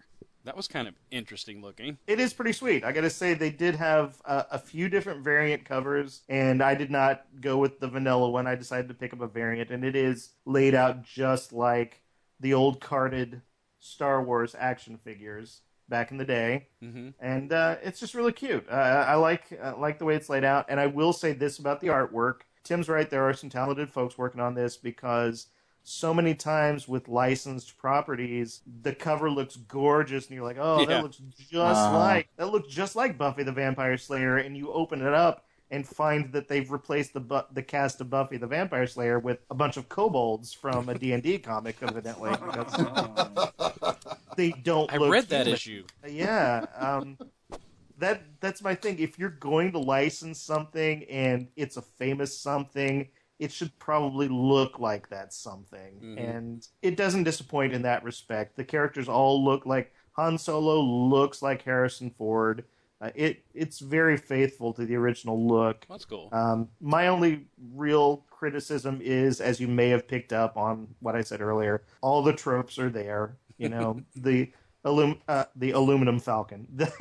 That was kind of interesting looking. It is pretty sweet. I got to say, they did have uh, a few different variant covers, and I did not go with the vanilla one. I decided to pick up a variant, and it is laid out just like the old carded Star Wars action figures back in the day, mm-hmm. and uh, it's just really cute. Uh, I like uh, like the way it's laid out, and I will say this about the artwork. Tim's right, there are some talented folks working on this, because so many times with licensed properties, the cover looks gorgeous, and you're like, oh, yeah. that looks just Uh. like that looks just like Buffy the Vampire Slayer, and you open it up and find that they've replaced the bu- the cast of Buffy the Vampire Slayer with a bunch of kobolds from a D and D comic, evidently. Because they don't I look read that human. issue. Yeah, um, that that's my thing. If you're going to license something and it's a famous something, it should probably look like that something. Mm-hmm. And it doesn't disappoint in that respect. The characters all look like Han Solo looks like Harrison Ford. Uh, it it's very faithful to the original look. That's cool. Um, my only real criticism is, as you may have picked up on what I said earlier, all the tropes are there. You know, the alum, uh, the aluminum Falcon, the,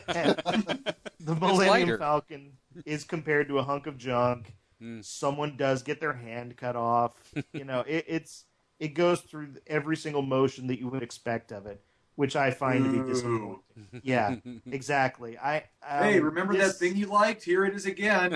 the Millennium lighter. Falcon is compared to a hunk of junk. Mm. Someone does get their hand cut off. You know, it, it's it goes through every single motion that you would expect of it, which I find to be disappointing. Yeah, exactly. I um, Hey, remember this- that thing you liked? Here it is again.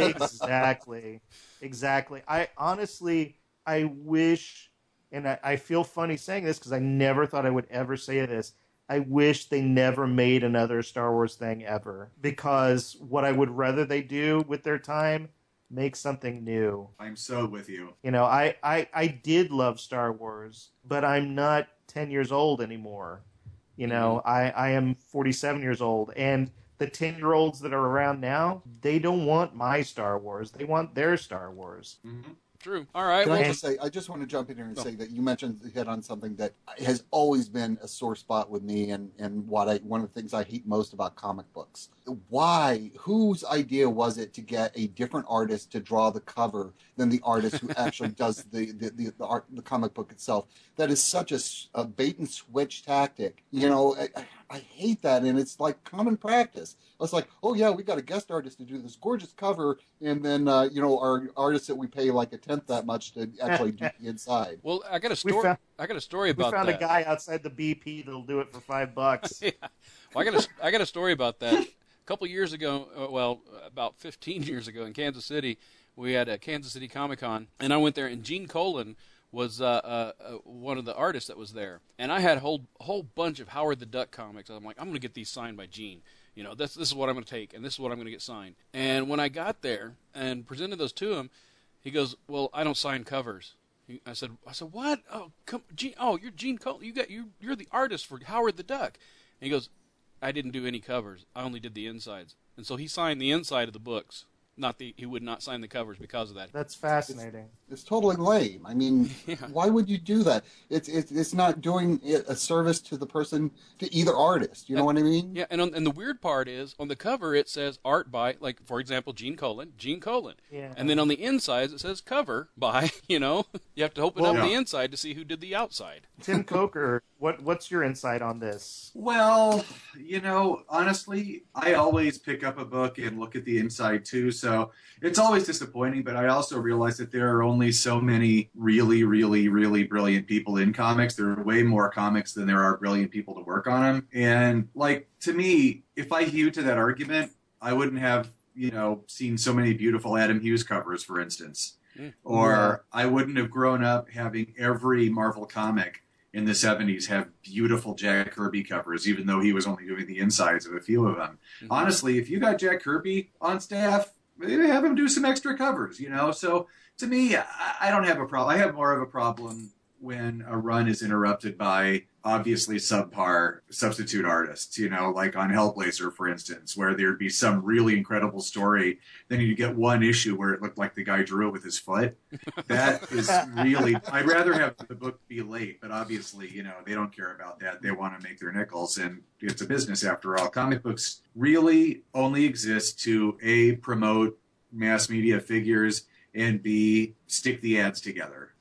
Exactly, exactly. I honestly, I wish, and I, I feel funny saying this because I never thought I would ever say this. I wish they never made another Star Wars thing ever, because what I would rather they do with their time, make something new. I'm so with you. You know, I, I, I did love Star Wars, but I'm not ten years old anymore. You know, I, I am forty-seven years old, and the ten-year-olds that are around now, they don't want my Star Wars. They want their Star Wars. Mm-hmm. True. All right. Can Well, I just say, I just want to jump in here and say that you mentioned hit on something that has always been a sore spot with me, and, and what I one of the things I hate most about comic books. Why? Whose idea was it to get a different artist to draw the cover than the artist who actually does the the, the, the art the comic book itself? That is such a, a bait and switch tactic. You know, I, I hate that, and it's like common practice. It's like, oh yeah, we got a guest artist to do this gorgeous cover, and then uh, you know, our artists that we pay like a tenth that much to actually do the inside. well, I got a We story. found- I got a story We about found that. a guy outside the B P that'll do it for five bucks. Yeah. Well, I got a, I got a story about that. A couple years ago, uh, well, about fifteen years ago in Kansas City, we had a Kansas City Comic Con, and I went there, and Gene Colan was uh, uh, uh, one of the artists that was there. And I had a whole, whole bunch of Howard the Duck comics. I'm like, I'm going to get these signed by Gene. You know, this, this is what I'm going to take, and this is what I'm going to get signed. And when I got there and presented those to him, he goes, well, I don't sign covers. He, I said, I said, what? Oh, come, Gene, oh, you're Gene Colan. You got, you, you're the artist for Howard the Duck. And he goes, I didn't do any covers. I only did the insides. And so he signed the inside of the books. Not the he would not sign the covers because of that. That's fascinating. It's totally lame. I mean, Yeah. why would you do that? It's it's it's not doing a service to the person, to either artist. You know what I mean? Yeah, and on, and the weird part is on the cover it says art by, like for example, Gene Colan, Gene Colan, Yeah. and then on the insides it says cover by. You know, you have to open Well, up the yeah. inside to see who did the outside. Tim Coker, what what's your insight on this? Well, you know, honestly, I always pick up a book and look at the inside too, so it's always disappointing, but I also realize that there are only so many really, really, really brilliant people in comics. There are way more comics than there are brilliant people to work on them. And, like, to me, if I hewed to that argument, I wouldn't have, you know, seen so many beautiful Adam Hughes covers, for instance. Mm. Or I wouldn't have grown up having every Marvel comic in the seventies have beautiful Jack Kirby covers, even though he was only doing the insides of a few of them. Mhm. Honestly, if you got Jack Kirby on staff, maybe have him do some extra covers, you know? So to me, I, I don't have a problem. I have more of a problem when a run is interrupted by obviously subpar substitute artists, you know, like on Hellblazer, for instance, where there'd be some really incredible story. Then you get one issue where it looked like the guy drew it with his foot. That is really, I'd rather have the book be late, but obviously, you know, they don't care about that. They want to make their nickels, and it's a business after all. Comic books really only exist to A, promote mass media figures, and B, stick the ads together.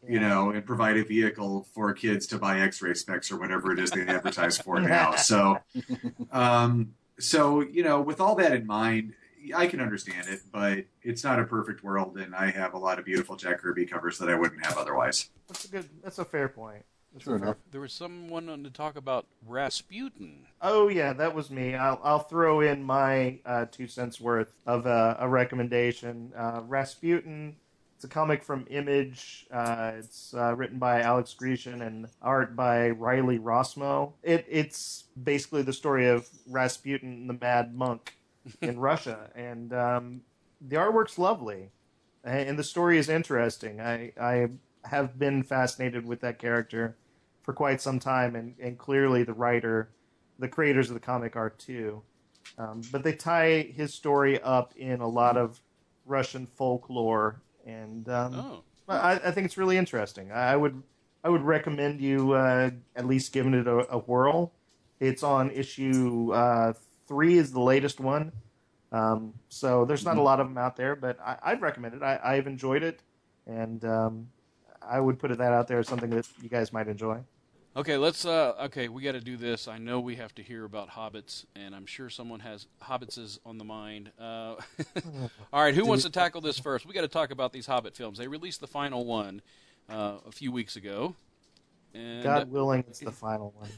you know, and provide a vehicle for kids to buy X-ray specs or whatever it is they advertise for now. So, um, so, you know, with all that in mind, I can understand it, but it's not a perfect world, and I have a lot of beautiful Jack Kirby covers that I wouldn't have otherwise. That's a good. That's a fair point. That's True a fair- enough. There was someone on to talk about Rasputin. Oh yeah, that was me. I'll I'll throw in my uh, two cents worth of uh, a recommendation. Uh, Rasputin. It's a comic from Image. Uh, it's uh, written by Alex Grecian and art by Riley Rossmo. It it's basically the story of Rasputin, the Mad Monk, in Russia, and um, the artwork's lovely, and the story is interesting. I I have been fascinated with that character for quite some time, and, and clearly the writer, the creators of the comic are too. Um, but they tie his story up in a lot of Russian folklore, and um, Oh. I, I think it's really interesting. I would I would recommend you uh, at least giving it a, a whirl. It's on issue uh, three is the latest one, um, so there's not a lot of them out there, but I, I'd recommend it. I, I've enjoyed it, and um, I would put that out there as something that you guys might enjoy. Okay, let's. Uh, okay, we got to do this. I know we have to hear about hobbits, and I'm sure someone has hobbitses on the mind. Uh, all right, who wants to tackle this first? We got to talk about these Hobbit films. They released the final one uh, a few weeks ago. And God willing, it's the final one.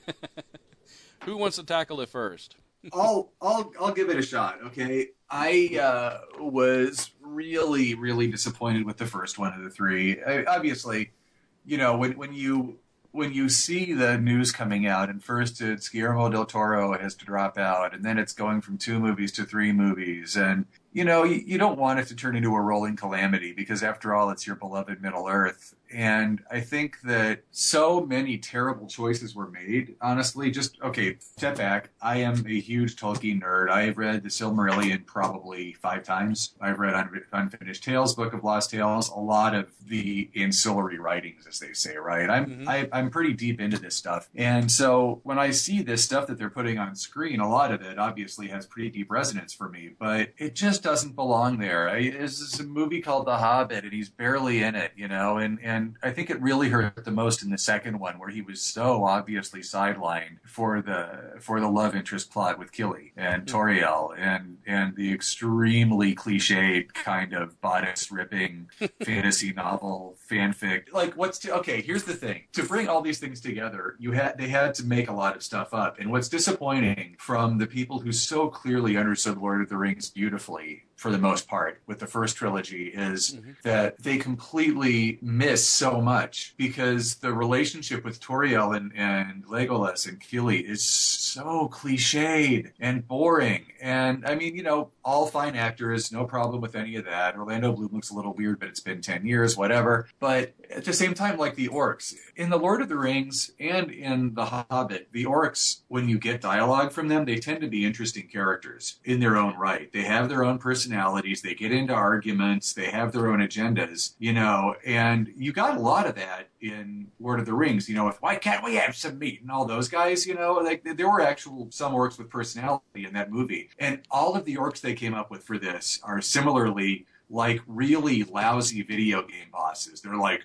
who wants to tackle it first? I'll I'll I'll give it a shot. Okay, I uh, was really really disappointed with the first one of the three. I, obviously, you know when when you when you see the news coming out, and first it's Guillermo del Toro has to drop out, and then it's going from two movies to three movies, and you know you, you don't want it to turn into a rolling calamity because after all, it's your beloved Middle Earth. And I think that so many terrible choices were made, honestly. Just, okay, step back. I am a huge Tolkien nerd. I've read The Silmarillion probably five times. I've read Un- Unfinished Tales, Book of Lost Tales, a lot of the ancillary writings, as they say, right? I'm, Mm-hmm. I, I'm pretty deep into this stuff. And so when I see this stuff that they're putting on screen, a lot of it obviously has pretty deep resonance for me, but it just doesn't belong there. I, this is a movie called The Hobbit, and he's barely in it, you know, and, and And I think it really hurt the most in the second one, where he was so obviously sidelined for the for the love interest plot with Killy and Toriel, and and the extremely cliched kind of bodice ripping fantasy novel fanfic. Like, what's to, okay? Here's the thing: to bring all these things together, you had they had to make a lot of stuff up. And what's disappointing from the people who so clearly understood Lord of the Rings beautifully, for the most part, with the first trilogy, is mm-hmm. that they completely miss so much, because the relationship with Toriel and, and Legolas and Killy is so cliched and boring. And I mean, you know, all fine actors, no problem with any of that. Orlando Bloom looks a little weird, but it's been ten years, whatever. But at the same time, like the orcs in the Lord of the Rings and in the Hobbit, the orcs, when you get dialogue from them, they tend to be interesting characters in their own right. They have their own personalities. They get into arguments. They have their own agendas, you know, and you got a lot of that in Lord of the Rings, you know, with why can't we have some meat and all those guys, you know, like there were actual some orcs with personality in that movie. And all of the orcs they came up with for this are similarly like really lousy video game bosses. They're like,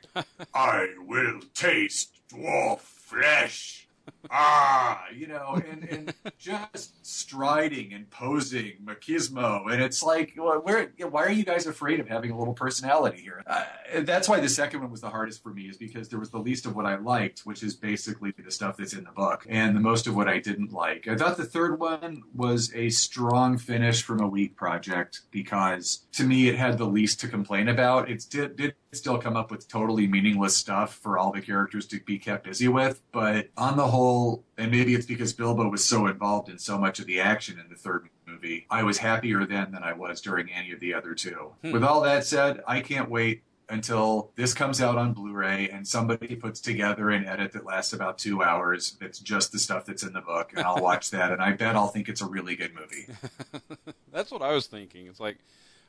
I will taste dwarf flesh. Ah, you know, and, and just striding and posing machismo. And it's like, well, where, why are you guys afraid of having a little personality here? Uh, and that's why the second one was the hardest for me, is because there was the least of what I liked, which is basically the stuff that's in the book, and the most of what I didn't like. I thought the third one was a strong finish from a weak project, because to me it had the least to complain about. It did, did still come up with totally meaningless stuff for all the characters to be kept busy with, but on the whole, and maybe it's because Bilbo was so involved in so much of the action in the third movie, I was happier then than I was during any of the other two. Hmm. With all that said, I can't wait until this comes out on Blu-ray and somebody puts together an edit that lasts about two hours that's just the stuff that's in the book, and I'll watch that, and I bet I'll think it's a really good movie. That's what I was thinking. It's like,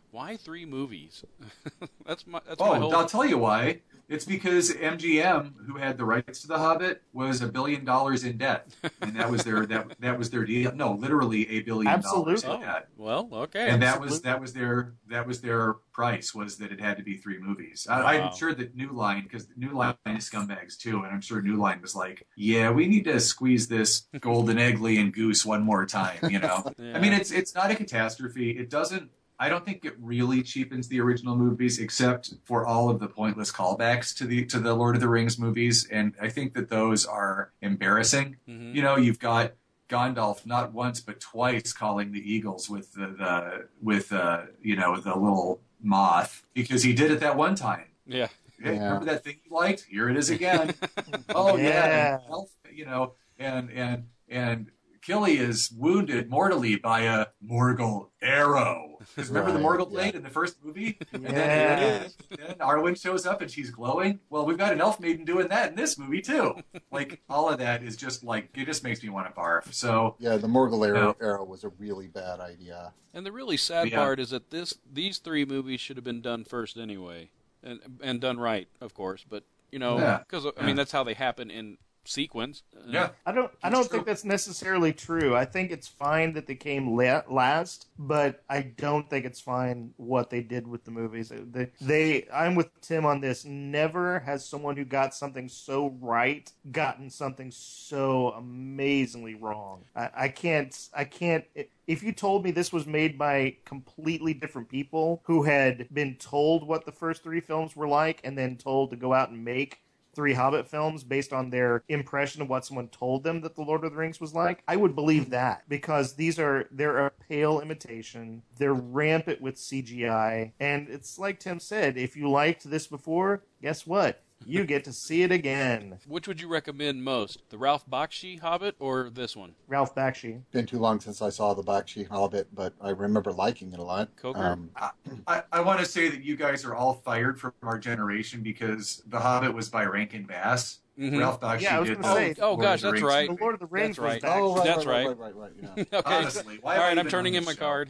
Why three movies? that's my that's Oh, my whole. I'll tell you why. It's because M G M, who had the rights to The Hobbit, was a billion dollars in debt, and that was their that that was their deal. No, literally a billion dollars Absolutely. in debt. Well, okay. And that was Absolutely. that was their that was their price, was that it had to be three movies. I, Wow. I'm sure that New Line, because New Line is scumbags too, and I'm sure New Line was like, yeah, we need to squeeze this golden egg and goose one more time. You know, Yeah. I mean, it's it's not a catastrophe. It doesn't. I don't think it really cheapens the original movies, except for all of the pointless callbacks to the to the Lord of the Rings movies, and I think that those are embarrassing. Mhm. You know, you've got Gandalf not once but twice calling the eagles with the, the with uh, you know the little moth because he did it that one time. Yeah. Hey, Yeah. remember that thing you liked? Here it is again. Oh yeah, Yeah. and Elf, you know, and and and Killy is wounded mortally by a Morgul arrow. Because remember the Right, Morgul yeah. blade in the first movie? And then Yeah. here it is. Then Arwen shows up and she's glowing. Well, we've got an elf maiden doing that in this movie too. Like all of that is just like it just makes me want to barf. So Yeah, the Morgul era, Yeah. era was a really bad idea. And the really sad Yeah. part is that this these three movies should have been done first anyway, and and done right, of course. But you know, Yeah. because I Yeah. mean that's how they happen in sequence. Uh, yeah. I don't. I It's don't true. think that's necessarily true. I think it's fine that they came la- last, but I don't think it's fine what they did with the movies. They, they. I'm with Tim on this. Never has someone who got something so right gotten something so amazingly wrong. I, I can't. I can't. If you told me this was made by completely different people who had been told what the first three films were like, and then told to go out and make three Hobbit films based on their impression of what someone told them that the Lord of the Rings was like, I would believe that because these are they're a pale imitation. They're rampant with C G I, and it's like Tim said, if you liked this before, guess what? You get to see it again. Which would you recommend most, the Ralph Bakshi Hobbit or this one? Ralph Bakshi. Been too long since I saw the Bakshi Hobbit, but I remember liking it a lot. Coker? Um, I, I want to say that you guys are all fired from our generation because The Hobbit was by Rankin Bass. Mhm. Ralph Bakshi Yeah, I was did gonna the say- Oh, Lord gosh, of the that's Rings right. The Lord of the Rings That's was right. Bakshi. oh, right, That's right, right. right, right, right, right, yeah. Okay. Honestly, why all am I right, I'm even turning on in my this card.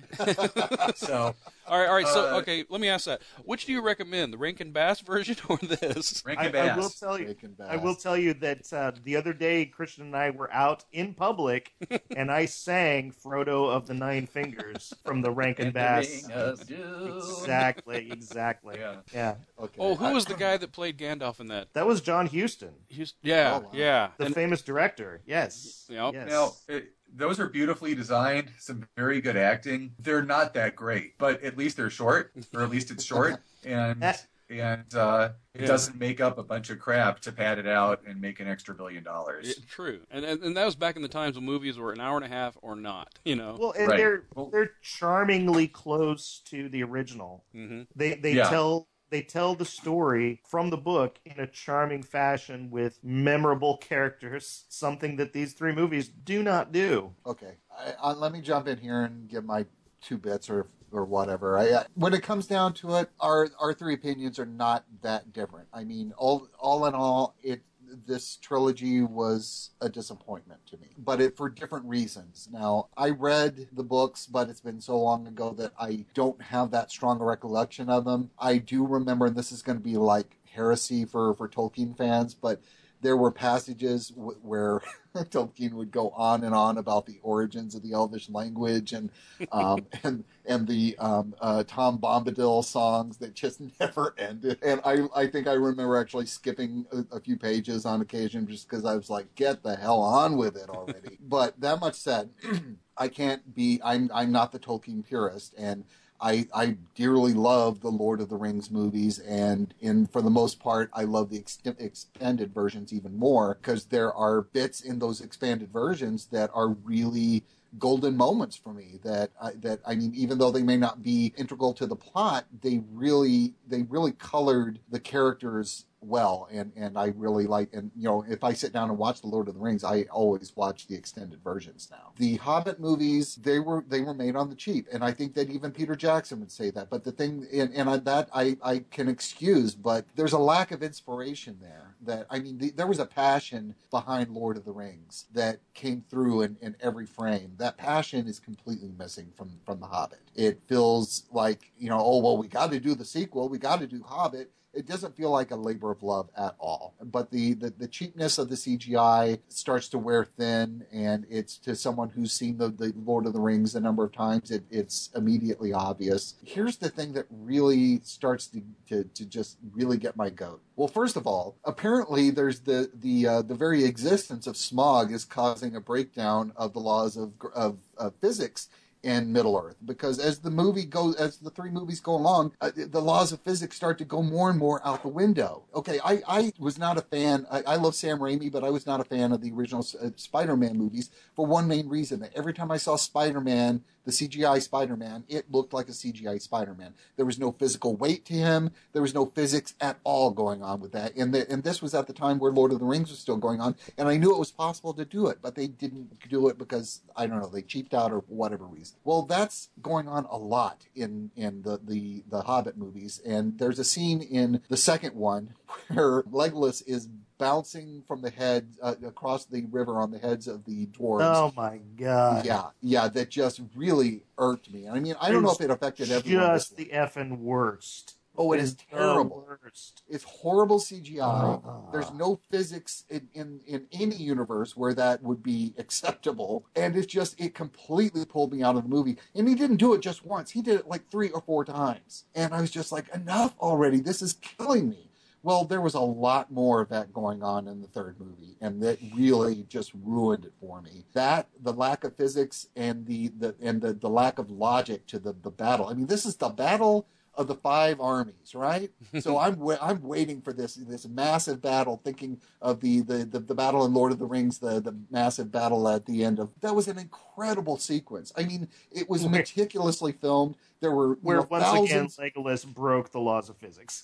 So, all right, all right. So, Uh, okay, let me ask that. Which do you recommend, the Rankin Bass version or this? Rankin I, Bass. I will tell you. Rankin Bass. I will tell you that uh, the other day, Christian and I were out in public, and I sang "Frodo of the Nine Fingers" from the Rankin Bass. Exactly, exactly. Yeah. Yeah, Okay. Oh, who was the guy that played Gandalf in that? that was John Huston, He's, yeah, Oh, wow. yeah. the And- famous director. Yes. Yep. Yes. Now, it, those are beautifully designed, some very good acting. They're not that great, but at least they're short, or at least it's short, and and uh, it Yeah. doesn't make up a bunch of crap to pad it out and make an extra billion dollars. It- true, and, and and that was back in the times when movies were an hour and a half or not. You know. Well, and Right. they're Well- they're charmingly close to the original. hmm They they Yeah. tell they tell the story from the book in a charming fashion with memorable characters, something that these three movies do not do. Okay, I, uh, let me jump in here and give my two bits or or whatever. I, I, when it comes down to it, our our three opinions are not that different. I mean, all all in all, it this trilogy was a disappointment to me, but it for different reasons. Now, I read the books, but it's been so long ago that I don't have that strong a recollection of them. I do remember, and this is going to be like heresy for for Tolkien fans, but there were passages w- where Tolkien would go on and on about the origins of the Elvish language and um, and and the um, uh, Tom Bombadil songs that just never ended. And I I think I remember actually skipping a, a few pages on occasion just because I was like, get the hell on with it already. But that much said, I can't be. I'm I'm not the Tolkien purist, and I, I dearly love the Lord of the Rings movies, and in for the most part, I love the ex- expanded versions even more because there are bits in those expanded versions that are really golden moments for me. That I, that I mean, even though they may not be integral to the plot, they really they really colored the characters well, and, and I really like, and you know, if I sit down and watch The Lord of the Rings, I always watch the extended versions now. The Hobbit movies, they were they were made on the cheap, and I think that even Peter Jackson would say that. But the thing, and, and I, that I, I can excuse, but there's a lack of inspiration there. That I mean, the, there was a passion behind Lord of the Rings that came through in, in every frame. That passion is completely missing from from The Hobbit. It feels like, you know, oh well, we got to do the sequel, we got to do Hobbit. It doesn't feel like a labor of love at all. But the, the, the cheapness of the C G I starts to wear thin, and it's to someone who's seen the, the Lord of the Rings a number of times, it, it's immediately obvious. Here's the thing that really starts to, to, to just really get my goat. Well, first of all, apparently there's the the uh, the very existence of smog is causing a breakdown of the laws of of, of physics in Middle-earth, because as the movie goes, as the three movies go along, uh, the laws of physics start to go more and more out the window. Okay, I, I was not a fan, I, I love Sam Raimi, but I was not a fan of the original uh, Spider-Man movies for one main reason, that every time I saw Spider-Man, the C G I Spider-Man, it looked like a C G I Spider-Man. There was no physical weight to him, there was no physics at all going on with that, and, the, and this was at the time where Lord of the Rings was still going on, and I knew it was possible to do it, but they didn't do it because, I don't know, they cheaped out or whatever reason. Well, that's going on a lot in, in the, the, the Hobbit movies, and there's a scene in the second one where Legolas is bouncing from the head uh, across the river on the heads of the dwarves. Oh my god! Yeah, yeah, that just really irked me. I mean, I don't know if it affected everyone. Just the effing worst. Oh, it It is is the terrible. worst. It's horrible C G I. Ah. There's no physics in, in, in any universe where that would be acceptable. And it's just, it completely pulled me out of the movie. And he didn't do it just once. He did it like three or four times. And I was just like, enough already. This is killing me. Well, there was a lot more of that going on in the third movie, and that really just ruined it for me. That, the lack of physics, and the, the and the, the lack of logic to the, the battle. I mean, this is the battle of the five armies, right? So I'm wa- I'm waiting for this this massive battle, thinking of the, the, the, the battle in Lord of the Rings, the, the massive battle at the end of. That was an incredible sequence. I mean, it was meticulously filmed. There were you Where know, once thousands. again Legolas broke the laws of physics.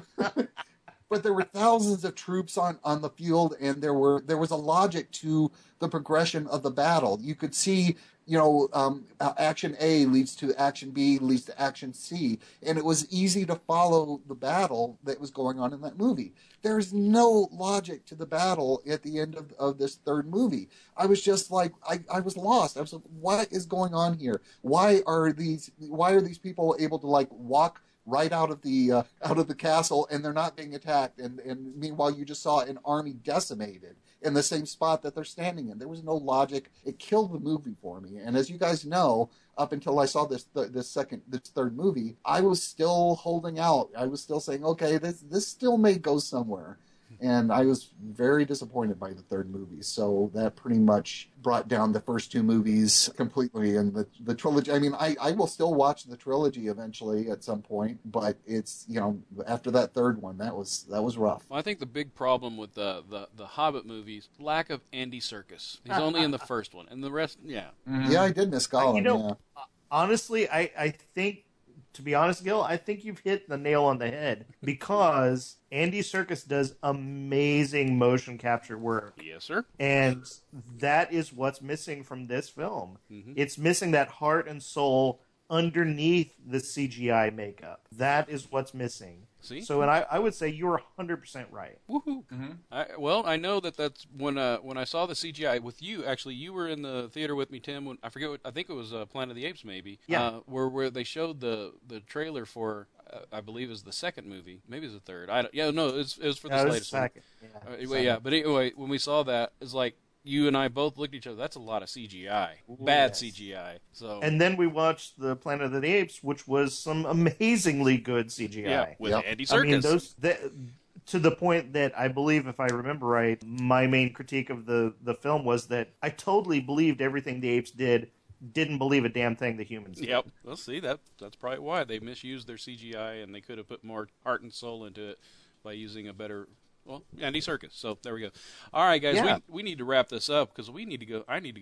But there were thousands of troops on, on the field, and there were there was a logic to the progression of the battle. You could see, you know, um, action A leads to action B, leads to action C, and it was easy to follow the battle that was going on in that movie. There's no logic to the battle at the end of, of this third movie. I was just like, I, I was lost. I was like, what is going on here? Why are these Why are these people able to like walk right out of the uh, out of the castle, and they're not being attacked, and, and meanwhile you just saw an army decimated in the same spot that they're standing in? There was no logic. It killed the movie for me. And as you guys know, up until I saw this th- this second this third movie, I was still holding out. I was still saying, okay, this this still may go somewhere. And I was very disappointed by the third movie. So that pretty much brought down the first two movies completely. And the, the trilogy, I mean, I, I will still watch the trilogy eventually at some point, but it's, you know, after that third one, that was that was rough. Well, I think the big problem with the, the, the Hobbit movies, lack of Andy Serkis. He's only in the first one. And the rest, yeah. Mm-hmm. Yeah, I did miss Gollum, You know, yeah. honestly, I, I think, to be honest, Gil, I think you've hit the nail on the head, because Andy Serkis does amazing motion capture work. Yes, sir. And that is what's missing from this film. Mhm. It's missing that heart and soul underneath the C G I makeup. That is what's missing. See? So, and I, I would say you're one hundred percent right. Woohoo! Mm-hmm. I, well, I know that that's when uh, when I saw the C G I with you. Actually, you were in the theater with me, Tim. When I forget, what, I think it was uh, Planet of the Apes, maybe. Yeah. Uh, where where they showed the the trailer for, uh, I believe, it was the second movie. Maybe it was the third. I don't, yeah, no, it was, it was for this No, it was latest second. one. Yeah, Uh, anyway, second. yeah, but anyway, when we saw that, it's like you and I both looked at each other. That's a lot of C G I, bad yes. C G I. So And then we watched the Planet of the Apes, which was some amazingly good C G I. yeah, with Yep. Andy I Serkis. mean, those the, to the point that I believe, if I remember right, my main critique of the, the film was that I totally believed everything the apes did, didn't believe a damn thing the humans did. Yep. Well, see, that that's probably why they misused their C G I, and they could have put more heart and soul into it by using a better, well, Andy Serkis. So there we go. All right, guys, Yeah. we we need to wrap this up because we need to go. I need to go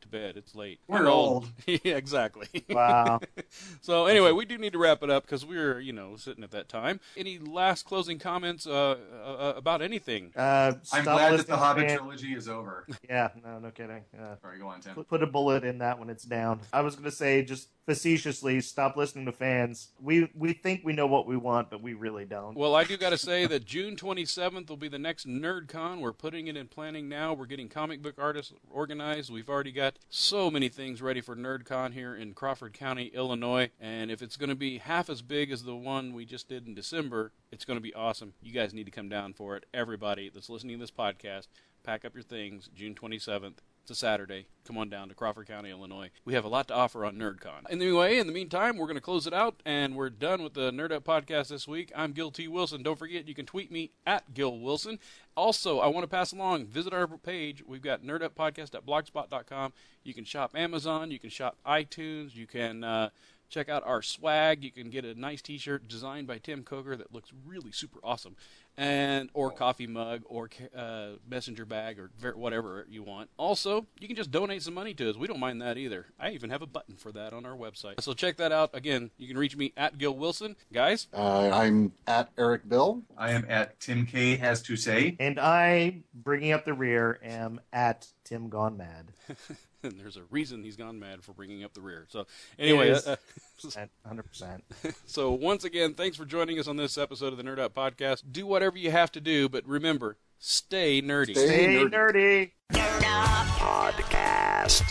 to bed. It's late. We're I'm old. Yeah, exactly. Wow. So anyway, we do need to wrap it up because we're, you know, sitting at that time. Any last closing comments uh, uh, about anything? Uh, I'm stop glad that the listening, Hobbit man. trilogy is over. Yeah, no, no kidding. Uh, Sorry, go on, Tim. put- put a bullet in that when it's down. I was going to say, just facetiously, stop listening to fans. We we think we know what we want, but we really don't. Well, I do got to say that June twenty-seventh will be the next NerdCon. We're putting it in planning now. We're getting comic book artists organized. We've already got so many things ready for NerdCon here in Crawford County, Illinois. And if it's going to be half as big as the one we just did in December, it's going to be awesome. You guys need to come down for it. Everybody that's listening to this podcast, pack up your things. June twenty-seventh. It's a Saturday. Come on down to Crawford County, Illinois. We have a lot to offer on NerdCon. Anyway, in the meantime, we're going to close it out, and we're done with the Nerd Up podcast this week. I'm Gil T. Wilson. Don't forget, you can tweet me at Gil Wilson. Also, I want to pass along, visit our page. We've got nerd up podcast dot blogspot dot com. You can shop Amazon. You can shop iTunes. You can uh, check out our swag. You can get a nice T-shirt designed by Tim Coker that looks really super awesome. And or coffee mug or uh, messenger bag or ver- whatever you want. Also, you can just donate some money to us. We don't mind that either. I even have a button for that on our website. So check that out. Again, you can reach me at Gil Wilson. Guys? Uh, I'm at Eric Bill. I am at Tim K Has to Say. And I, bringing up the rear, am at Tim Gone Mad. And there's a reason he's gone mad for bringing up the rear. So anyway, It is uh, one hundred percent. so once again, thanks for joining us on this episode of the Nerd Out Podcast. Do whatever you have to do, but remember, stay nerdy. Stay Stay nerdy. nerdy. Nerd Up Podcast.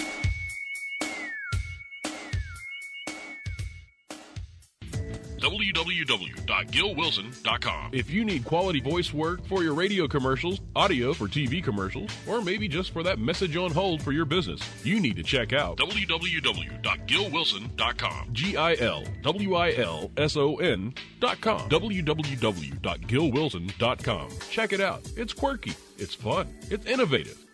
w w w dot gil wilson dot com. If you need quality voice work for your radio commercials, audio for T V commercials, or maybe just for that message on hold for your business, you need to check out w w w dot gil wilson dot com. G I L W I L S O N dot com. w w w dot gil wilson dot com. Check it out. It's quirky. It's fun. It's innovative.